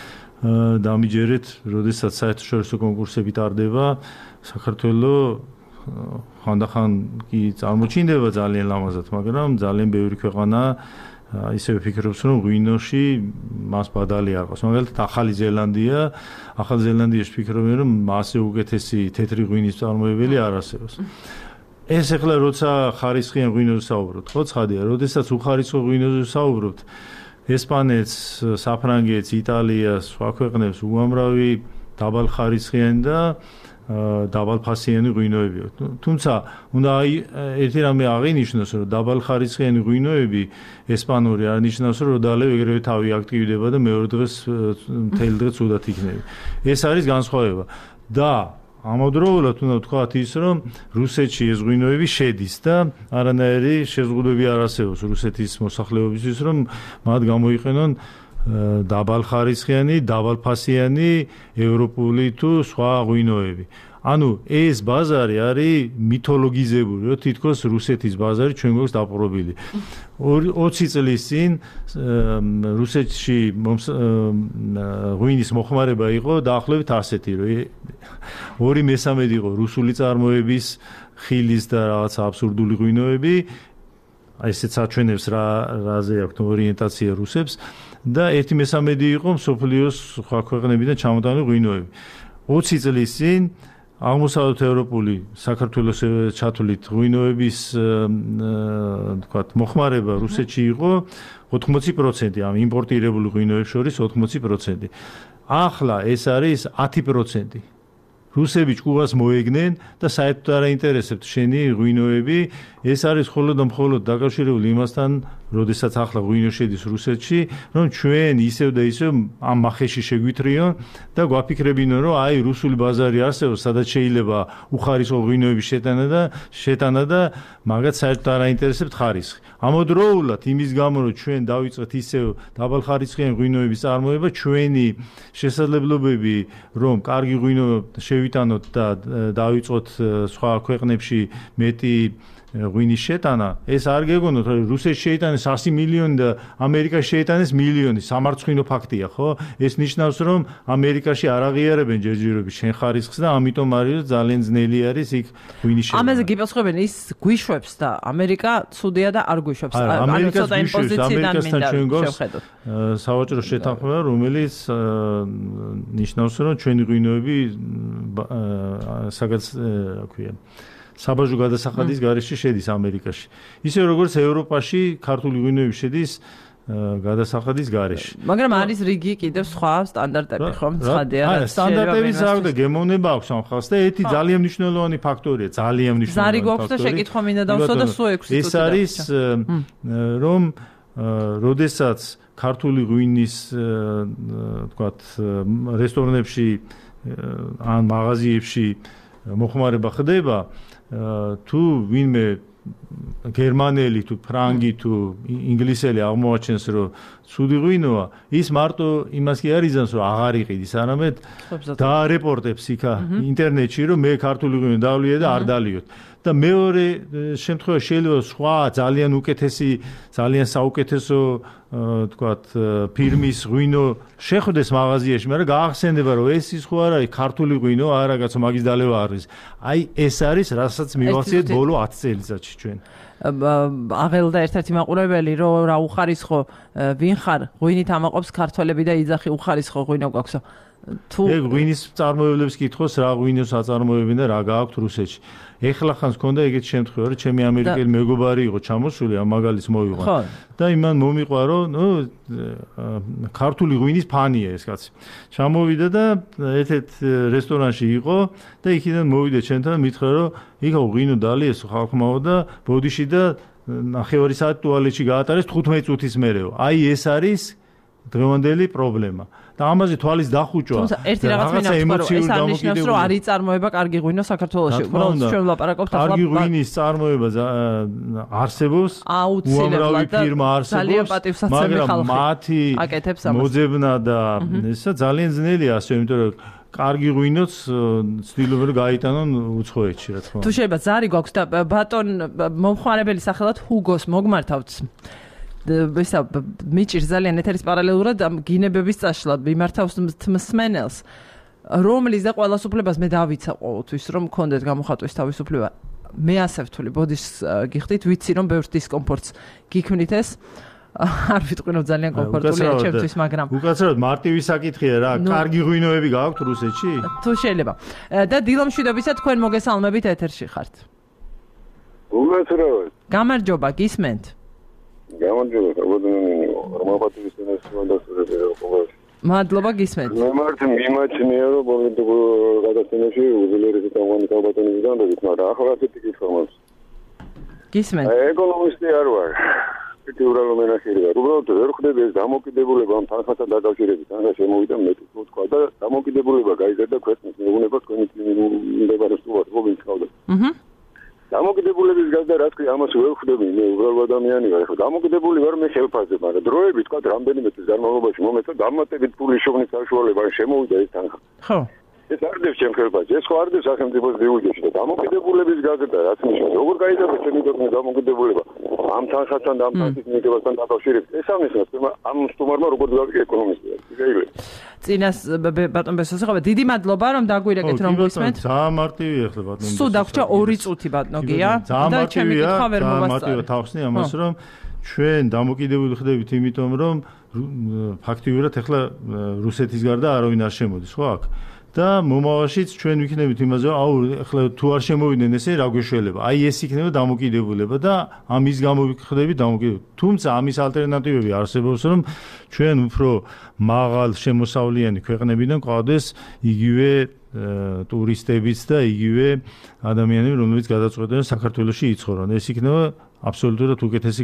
დამიჯერეთ, როდესაც საერთაშორისო კონკურსები ტარდება, საქართველოს ხანდახან კი წარმოჩინდება ძალიან ლამაზად, მაგრამ ძალიან ბევრი ქვეყანა ისე ვფიქრობს რომ ღვინოში მას ბადალი არ ყავს. მაგალითად ახალი ზელანდია, ახალი ზელანდიაში ვფიქრობენ რომ მასე უკეთესი თეთრი ღვინის წარმოებელი არ არსებობს. ეს ახლა როცა ხარისხიან ღვინოზე საუბრობთ, ხო ცხადია, როდესაც უხარისხო ღვინოზე საუბრობთ, ესპანეთს, საფრანგეთს, იტალიას, სხვა ქვეყნებს უამრავი დაბალხარისხიანი და დაბალფასიანი ღვინოებია. თუმცა უნდა ერთი რამე აღინიშნოს, რომ დაბალხარისხიანი ღვინოები ესპანური არ ნიშნავს, რომ როდალევ ეგრევე თავი აქტივდება და მეორე დღეს მთელი დღე ცუდად იქნება. ეს არის განსხვავება. და ამავდროულად უნდა ვთქვათ ის, რომ რუსეთში ეს ღვინოები შედის და არანაირი შეზღუდვები არ არსებობს რუსეთის მოსახლეობისთვის, რომ მათ გამოიყენონ დაბალხარისხიანი, დაბალფასიანი ევროპული თუ სხვა ღვინოები. ანუ ეს ბაზარი არის მითოლოგიზებული, რომ თითქოს რუსეთის ბაზარი ჩვენ გვაქვს დაპყრობილი. ოცი წლის წინ რუსეთში ღვინის მოხმარება იყო დაახლოებით ასეთი, რომ ორი მესამედი იყო რუსული წარმოების ხილის და რაღაც აბსურდული ღვინოები, ესეც აჩვენებს რა რაზე აქვს ორიენტაცია რუსებს. და ერთი მესამედი იყო მსოფლიოს სხვა ქვეყნებიდან ჩამოტანილი ღვინოები. ოცი წლის წინ აღმოსავლეთ ევროპული საქართველოს ჩათვლით ღვინოების თქვათ მოხმარება რუსეთში იყო ოთხმოცი პროცენტი, ამ იმპორტირებული ღვინოებს შორის ოთხმოცი პროცენტი. ახლა ეს არის ათი პროცენტი. რუსები ჭკუას მოეგნენ და საერთოდ არ აინტერესებთ შენი ღვინოები, ეს არის მხოლოდ და მხოლოდ დაკავშირებული იმასთან, როდესაც ახლა ღვინო შედის რუსეთში, რომ ჩვენ ისევ და ისევ ამ მახეში შეგვითრიონ და გვაფიქრებინო, რომ აი რუსული ბაზარი არსებობს, სადაც შეიძლება უხარისხო ღვინოების შეტანა და შეტანა და მაგათ საერთოდ არ აინტერესებთ ხარისხი. ამავდროულად იმის გამო, რომ ჩვენ დავიწყეთ ისევ დაბალხარისხიანი ღვინოების წარმოება, ჩვენი შესაძლებლობები, რომ კარგი ღვინო შევიტანოთ და დავიწყოთ სხვა ქვეყნებში მეტი ღვინის შეტანა, ეს არ გეგონოთ, რომ რუსეთში შეიტანეს ასი მილიონი და ამერიკაში შეიტანეს მილიონი, სამარცხვინო ფაქტია, ხო? ეს ნიშნავს, რომ ამერიკაში არ აღიარებენ ჯერჯერობით შენ ხარისხს და ამიტომ არის ძალიან ძნელი არის იქ ღვინის შეტანა. ამაზე გიპასუხებენ, ის გვიშვებს და ამერიკა ცუდია და არ გვიშვებს. ანუ ცოტა იმ პოზიციიდან მინდა შევხედოთ. სავაჭრო შეთანხმება, რომელიც ნიშნავს, რომ ჩვენი ღვინოები საგაც, რა ქვია, საბაჟო გადასახადის გარეშე შედის ამერიკაში. ისე როგორც ევროპაში ქართული ღვინოები შედის გადასახადის გარეშე. მაგრამ არის რიგი კიდევ სხვა სტანდარტები, ხო? ცხადია. არა, სტანდარტების აღდგა გემოვნება აქვს ამ ხალხს და ერთი ძალიან მნიშვნელოვანი ფაქტორია, ძალიან მნიშვნელოვანი. ზარი გვაქვს და შეკითხვა მინდა დავსვა და სულ ექვსი წუთი. ეს არის რომ როდესაც ქართული ღვინის თქვათ რესტორნებში ან მაღაზიებში მოხმარება ხდება, თუ ვინმე გერმანელი თუ ფრანგი თუ ინგლისელი აღმოაჩენს რომ ცუდი ღვინოა, ის მარტო იმას კი არ იზამს რომ აღარ იყიდის, არამედ დაარეპორტებს იქა ინტერნეტში რომ მე ქართული ღვინო დავლია და არ დალიოთ. და მეორე შემთხვევაში შეიძლება სხვა ძალიან უკეთესი, ძალიან საუკეთესო თქვათ ფირმის ღვინო შეხვდეს მაღაზიაში, მაგრამ გაახსენდება რომ ეს ის ხო არ არის ქართული ღვინო, არა კაცო მაგის დალევა არის. აი ეს არის რასაც მივახციეთ ბოლო ათი წელიწადში ჩვენ. აღელდა ერთ-ერთი მაყურებელი რომ რა უხარისხო ვინ ხარ ღვინით ამაყობს ქართველები და იძახი უხარისხო ღვინო გვაქვსო. თუ ეგ ღვინის წარმოებლებს კითხოს რა ღვინოს აწარმოებენ და რა გააქვთ რუსეთში. ეხლა ხანს ქონდა ეგეთი შემთხვევა რომ ჩემი ამერიკელი მეგობარი იყო ჩამოსული ამ მაგალითს მოვიყვან და იმან მომიყვა რომ ნუ ქართული ღვინის ფანია ეს კაცი. ჩამოვიდა და ერთ-ერთ რესტორანში იყო და იქიდან მოვიდა ჩვენთან მითხრა რომ იქა ღვინო დალიეს ხალხმაო და ბოდიში და ნახევარი საათი ტუალეტში გაატარეს თხუთმეტი წუთის მერეო. აი ეს არის დღევანდელი პრობლემა. და ამაზე თვალის დახუჭვა. თუმცა ერთი რაღაც მინდა ვთქვა, რომ ეს არ ნიშნავს, რომ არ იწარმოება კარგი ღვინო საქართველოში. უბრალოდ ჩვენ ვლაპარაკობთ ახლა კარგი ღვინის წარმოება არსებობს, უამრავი ფირმა არსებობს, მაგრამ მათი მოძებნა და ესა ძალიან ძნელია ასე, იმიტომ რომ კარგი ღვინოც ცდილობენ რომ გაიტანონ უცხოეთში, რა თქმა უნდა. თუ შეიძლება ზარი გვაქვს და ბატონ მომხმარებელი სახელად ჰუგოს მოგმართავთ. ვისა მიჭირს ძალიან ეთერის პარალელურად გინებების წაშლა მიმართავს მსმენელს რომლის და ყველას უფლებას მე დავიცა ყოველთვის რომ მქონდეთ გამოხატვის თავისუფლება მე ასე ვთვლი ბოდიშს გიხდით ვიცი რომ ბევრ დისკომფორტს გიქმნით ეს არ ვიტყვი რომ ძალიან კომფორტულია ჩემთვის მაგრამ უკაცრავად მარტივი საკითხია რა კარგი ღვინოები გააქვთ რუსეთში თუ შეიძლება და დილომშვიდობისა თქვენ მოგესალმებით ეთერში ხართ უკაცრავად გამარჯობა გისმენთ გამარჯობა, გაბატონინო, რომაპატივის ინსტიტუტში ვიყავ. მადლობა გისმენთ. მე მარტო მიმაჩნია რომ პოლიტიკურ გადაცემაში უძლიერესი თამამი გაბატონებიდან და ვიცი, მაგრამ ახლა ასეთი კითხვა მაქვს. გისმენთ. ეკონომისტი არ ვარ. პიტი ურალო მენახირი ვარ. უბრალოდ ვერ ხვდები ეს დამოკიდებულება ამ თანხასთან დაკავშირებით, თანხა შემოვიდა მე თუ თქვა და დამოკიდებულება გაიზარდა ქვეყნის მეურნეობას თქვენი მიმდებარეს თუ ვარ, როგორ გიყავდა. აჰა. დამოკიდებულების გაზდა რა თქმა ამას ვერ ხვდები მე უბრალოდ ადამიანი ვარ ხო დამოკიდებული ვარ მე ხელფასზე მაგრამ დროებით თქვა რამდენიმე წლის განმავლობაში მომეცა დამატებით ფულის შოვნის საშუალება შემოვიდა ეს თანხა ხო ეს არ დევს ჩემ ხელფასზე ეს ხო არ დევს სახელმწიფოს დიუჯეტში და დამოკიდებულების გაზდა რაც ნიშნავს როგორ გაიზარდა ჩემი ქვეყნის დამოკიდებულება ამ თანხასთან და ამ თანხის მიღებასთან დაკავშირებით ეს ამისას ამ სტუმარმა როგორ გავიგე ეკონომისტია გიგეილე წინას ბატონ ბესოსახება დიდი მადლობა რომ დაგვირეკეთ რომ გვისმენთ ძალიან მარტივია ახლა ბატონ სულ დაგვრჩა ორი წუთი ბატონო გია და ჩემი კითხვა ვერ მოვასწარე თავხსნი ამას რომ ჩვენ დამოკიდებული ხდებით იმიტომ რომ ფაქტიურად ახლა რუსეთის გარდა არავინ არ შემოდის ხო აქ და მომავალშიც ჩვენ ვიქნებით იმაზე რომ აუ ახლა თუ არ შემოვიდნენ ესე რა გვეშველება აი ეს იქნება დამოკიდებულება და ამის გამო ვიხდებით დამოკიდებულება თუმცა ამის ალტერნატივები არსებობს რომ ჩვენ უფრო მაღალ შემოსავლიანი ქვეყნებიდან ყავდეს იგივე ტურისტებიც და იგივე ადამიანები რომლებიც გადაწყვეტენ საქართველოში იცხოვრონ ეს იქნება აბსოლუტურად უკეთესი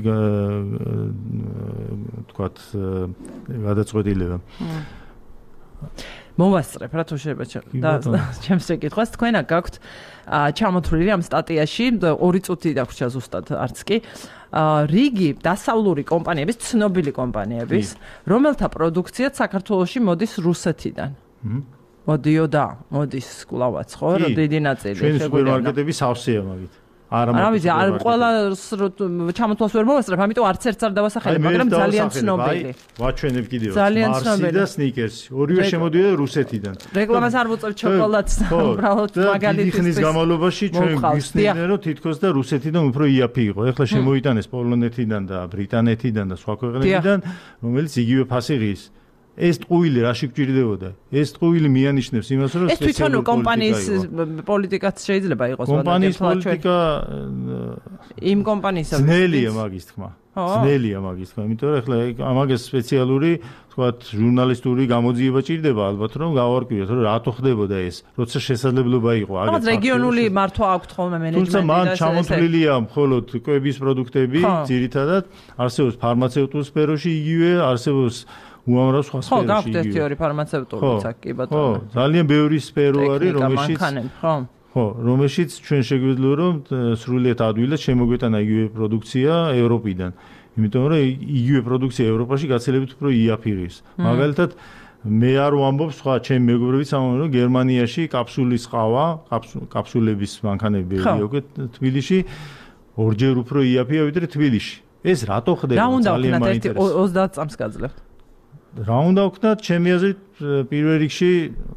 თქვათ გადაწყვეტილება მოვასწრებ რა თუ შეიძლება და ჩემს ეკითხვას თქვენ აქ გაქვთ ჩამოთვლილი ამ სტატიაში ორი წუთი დაგვრჩა ზუსტად არც კი რიგი დასავლური კომპანიების ცნობილი კომპანიების რომელთა პროდუქცია საქართველოში მოდის რუსეთიდან მოდიოდა მოდის კვლავაც ხო რა დიდი ნაწილი ჩვენი სუპერმარკეტები სავსეა მაგით არა ვიცი არ ყველას ჩამოთვალს ვერ მოვასწრებ ამიტომ არც ერთს არ დავასახელებ მაგრამ ძალიან ცნობილი ვაჩვენებ კიდევ მარსი და სნიკერსი ორივე შემოდიოდა რუსეთიდან რეკლამას არ ვუწევ ჩოკოლადს უბრალოდ მაგალითის ხნის განმავლობაში ჩვენ ვიხსნიდნენ რომ თითქოს და რუსეთიდან უფრო იაფი იყო ეხლა შემოიტანეს პოლონეთიდან და ბრიტანეთიდან და სხვა ქვეყნებიდან რომელიც იგივე ფასი ღირს ეს ტყუილი რაში გჭირდებოდა? ეს ტყუილი მიანიშნებს იმას, რომ ეს თვითონ კომპანიის პოლიტიკაც შეიძლება იყოს, კომპანიის პოლიტიკა იმ კომპანიისა ძნელია მაგის თქმა. ძნელია მაგის თქმა, იმიტომ რომ ახლა ამაგეს სპეციალური, თქვათ, ჟურნალისტური გამოძიება ჭირდება ალბათ, რომ გავარკვიოთ, რომ რატო ხდებოდა ეს, როცა შესაძლებლობა იყო. რაღაც რეგიონული მართვა აქვთ ხოლმე მენეჯმენტი და თუმცა მან ჩამოთვლილია მხოლოდ კვების პროდუქტები, ძირითადად არსებობს ფარმაცევტულ სფეროში იგივე, არსებობს უამრავ სხვა სფეროში. ხო, გაქვთ ერთი ორი ფარმაცევტულიც აქ, კი ბატონო. ხო, ძალიან ბევრი სფერო არის, რომელშიც ხო. ხო, რომელშიც ჩვენ შეგვიძლია რომ სრულიად ადვილად შემოგვეტანა იგივე პროდუქცია ევროპიდან. იმიტომ რომ იგივე პროდუქცია ევროპაში გაცილებით უფრო იაფიღის. მაგალითად მე არ ვამბობ სხვა ჩემი მეგობრებიც ამბობენ რომ გერმანიაში კაფსულის ყავა, კაფსულების მანქანები ბევრია უკვე თბილისში ორჯერ უფრო იაფია ვიდრე თბილისში. ეს რატო ხდება? ძალიან მაინტერესებს. ოცდაათ წამს გაძლევთ. რა უნდა ვქნათ, ჩემი აზრით პირველ რიგში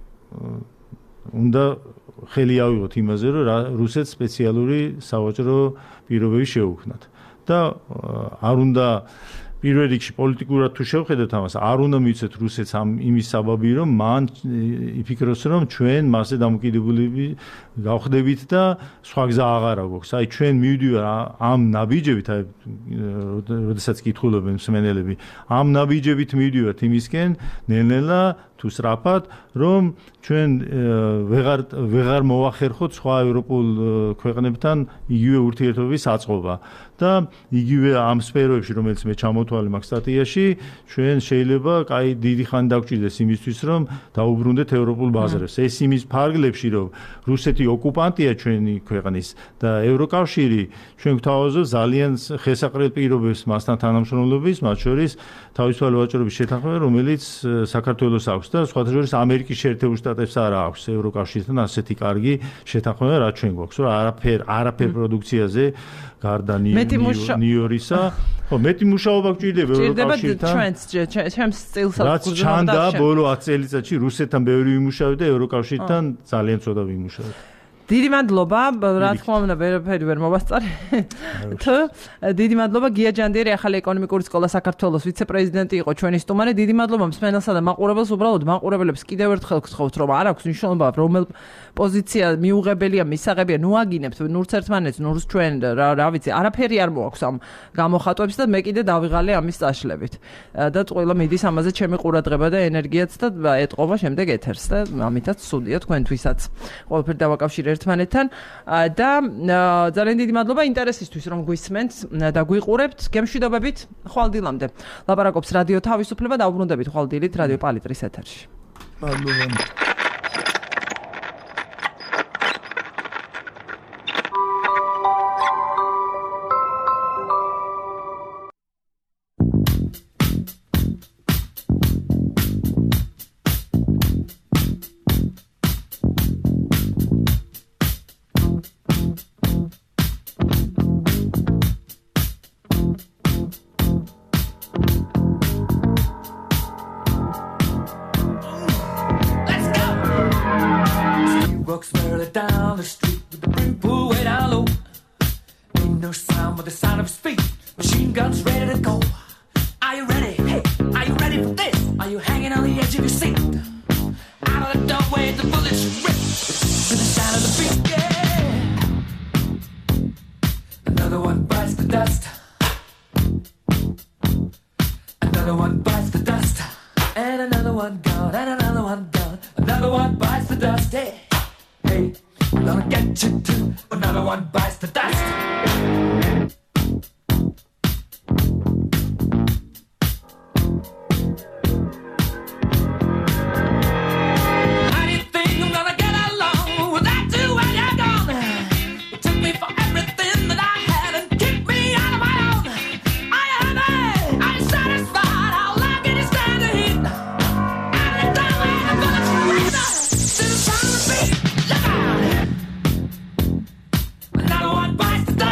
უნდა ხელი ავიღოთ იმაზე, რომ რუსეთს სპეციალური სავაჭრო პირობები შეუქმნათ. და არ უნდა პირველ რიგში პოლიტიკურად თუ შევხედოთ ამას, არ უნდა მივცეთ რუსეთს ამ იმის საბაბი, რომ მან იფიქროს, რომ ჩვენ მასზე დამოკიდებულები გავხდებით და სხვა გზა აღარა გვაქვს. აი ჩვენ მივდივარ ამ ნაბიჯებით, აი როდესაც კითხულობენ მსმენელები, ამ ნაბიჯებით მივდივართ იმისკენ, ნელ-ნელა თუ სწრაფად, რომ ჩვენ ვეღარ ვეღარ მოვახერხოთ სხვა ევროპულ ქვეყნებთან იგივე ურთიერთობების აწყობა და იგივე ამ სფეროებში, რომელიც მე ჩამოთვალე მაგ სტატიაში, ჩვენ შეიძლება კაი დიდი ხანი დაგჭირდეს იმისთვის, რომ დაუბრუნდეთ ევროპულ ბაზრებს. ეს იმის ფარგლებში, რომ რუსეთი ოკუპანტია ჩვენი ქვეყნის და ევროკავშირი ჩვენ გვთავაზობ ძალიან ხესაყრელ პირობებს მასთან თანამშრომლობის, მათ შორის თავისუფალი ვაჭრობის შეთანხმება, რომელიც საქართველოს აქვს და სხვათა შორის ამერიკის შეერთებულ შტატებს არ აქვს ევროკავშირთან ასეთი კარგი შეთანხმება, რაც ჩვენ გვაქვს, რომ არაფერ არაფერ პროდუქციაზე გარდა ნიორისა, ხო, მეტი მუშაობა გვჭირდება ევროკავშირთან. ჩვენს სტილსაც რაც ჩანდა ბოლო ათი წელიწადში რუსეთთან ბევრი ვიმუშავეთ და ევროკავშირთან ძალიან ცოტა ვიმუშავეთ. დიდი მადლობა, რა თქმა უნდა, ვერაფერი ვერ მოვასწარე. თუ დიდი მადლობა გია ჯანდიერი, ახალი ეკონომიკური სკოლა საქართველოს ვიცე-პრეზიდენტი იყო ჩვენი სტუმარი. დიდი მადლობა მსმენელსა და მაყურებელს, უბრალოდ მაყურებელებს კიდევ ერთხელ გთხოვთ, რომ არ აქვს მნიშვნელობა, რომელ პოზიცია მიუღებელია, მისაღებია, ნუ აგინებთ, ნურც ერთმანეთს, ნურს ჩვენ, რა რა ვიცი, არაფერი არ მოაქვს ამ გამოხატვებს და მე კიდე დავიღალე ამის წაშლებით. და ყველა მიდის ამაზე ჩემი ყურადღება და ენერგიაც და ეტყობა შემდეგ ეთერს და ამითაც სულია თქვენთვისაც. ყველაფერი დავაკავშირე ერთმანეთთან და ძალიან დიდი მადლობა ინტერესისთვის, რომ გვისმენთ და გვიყურებთ. გემშვიდობებით ხვალდილამდე. ლაპარაკობს რადიო თავისუფლება, დაუბრუნდებით ხვალდილით რადიო პალიტრის ეთერში. მადლობა. Bites the dust.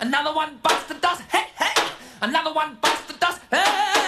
Another one bites the dust. Hey, hey. Another one bites the dust. Hey.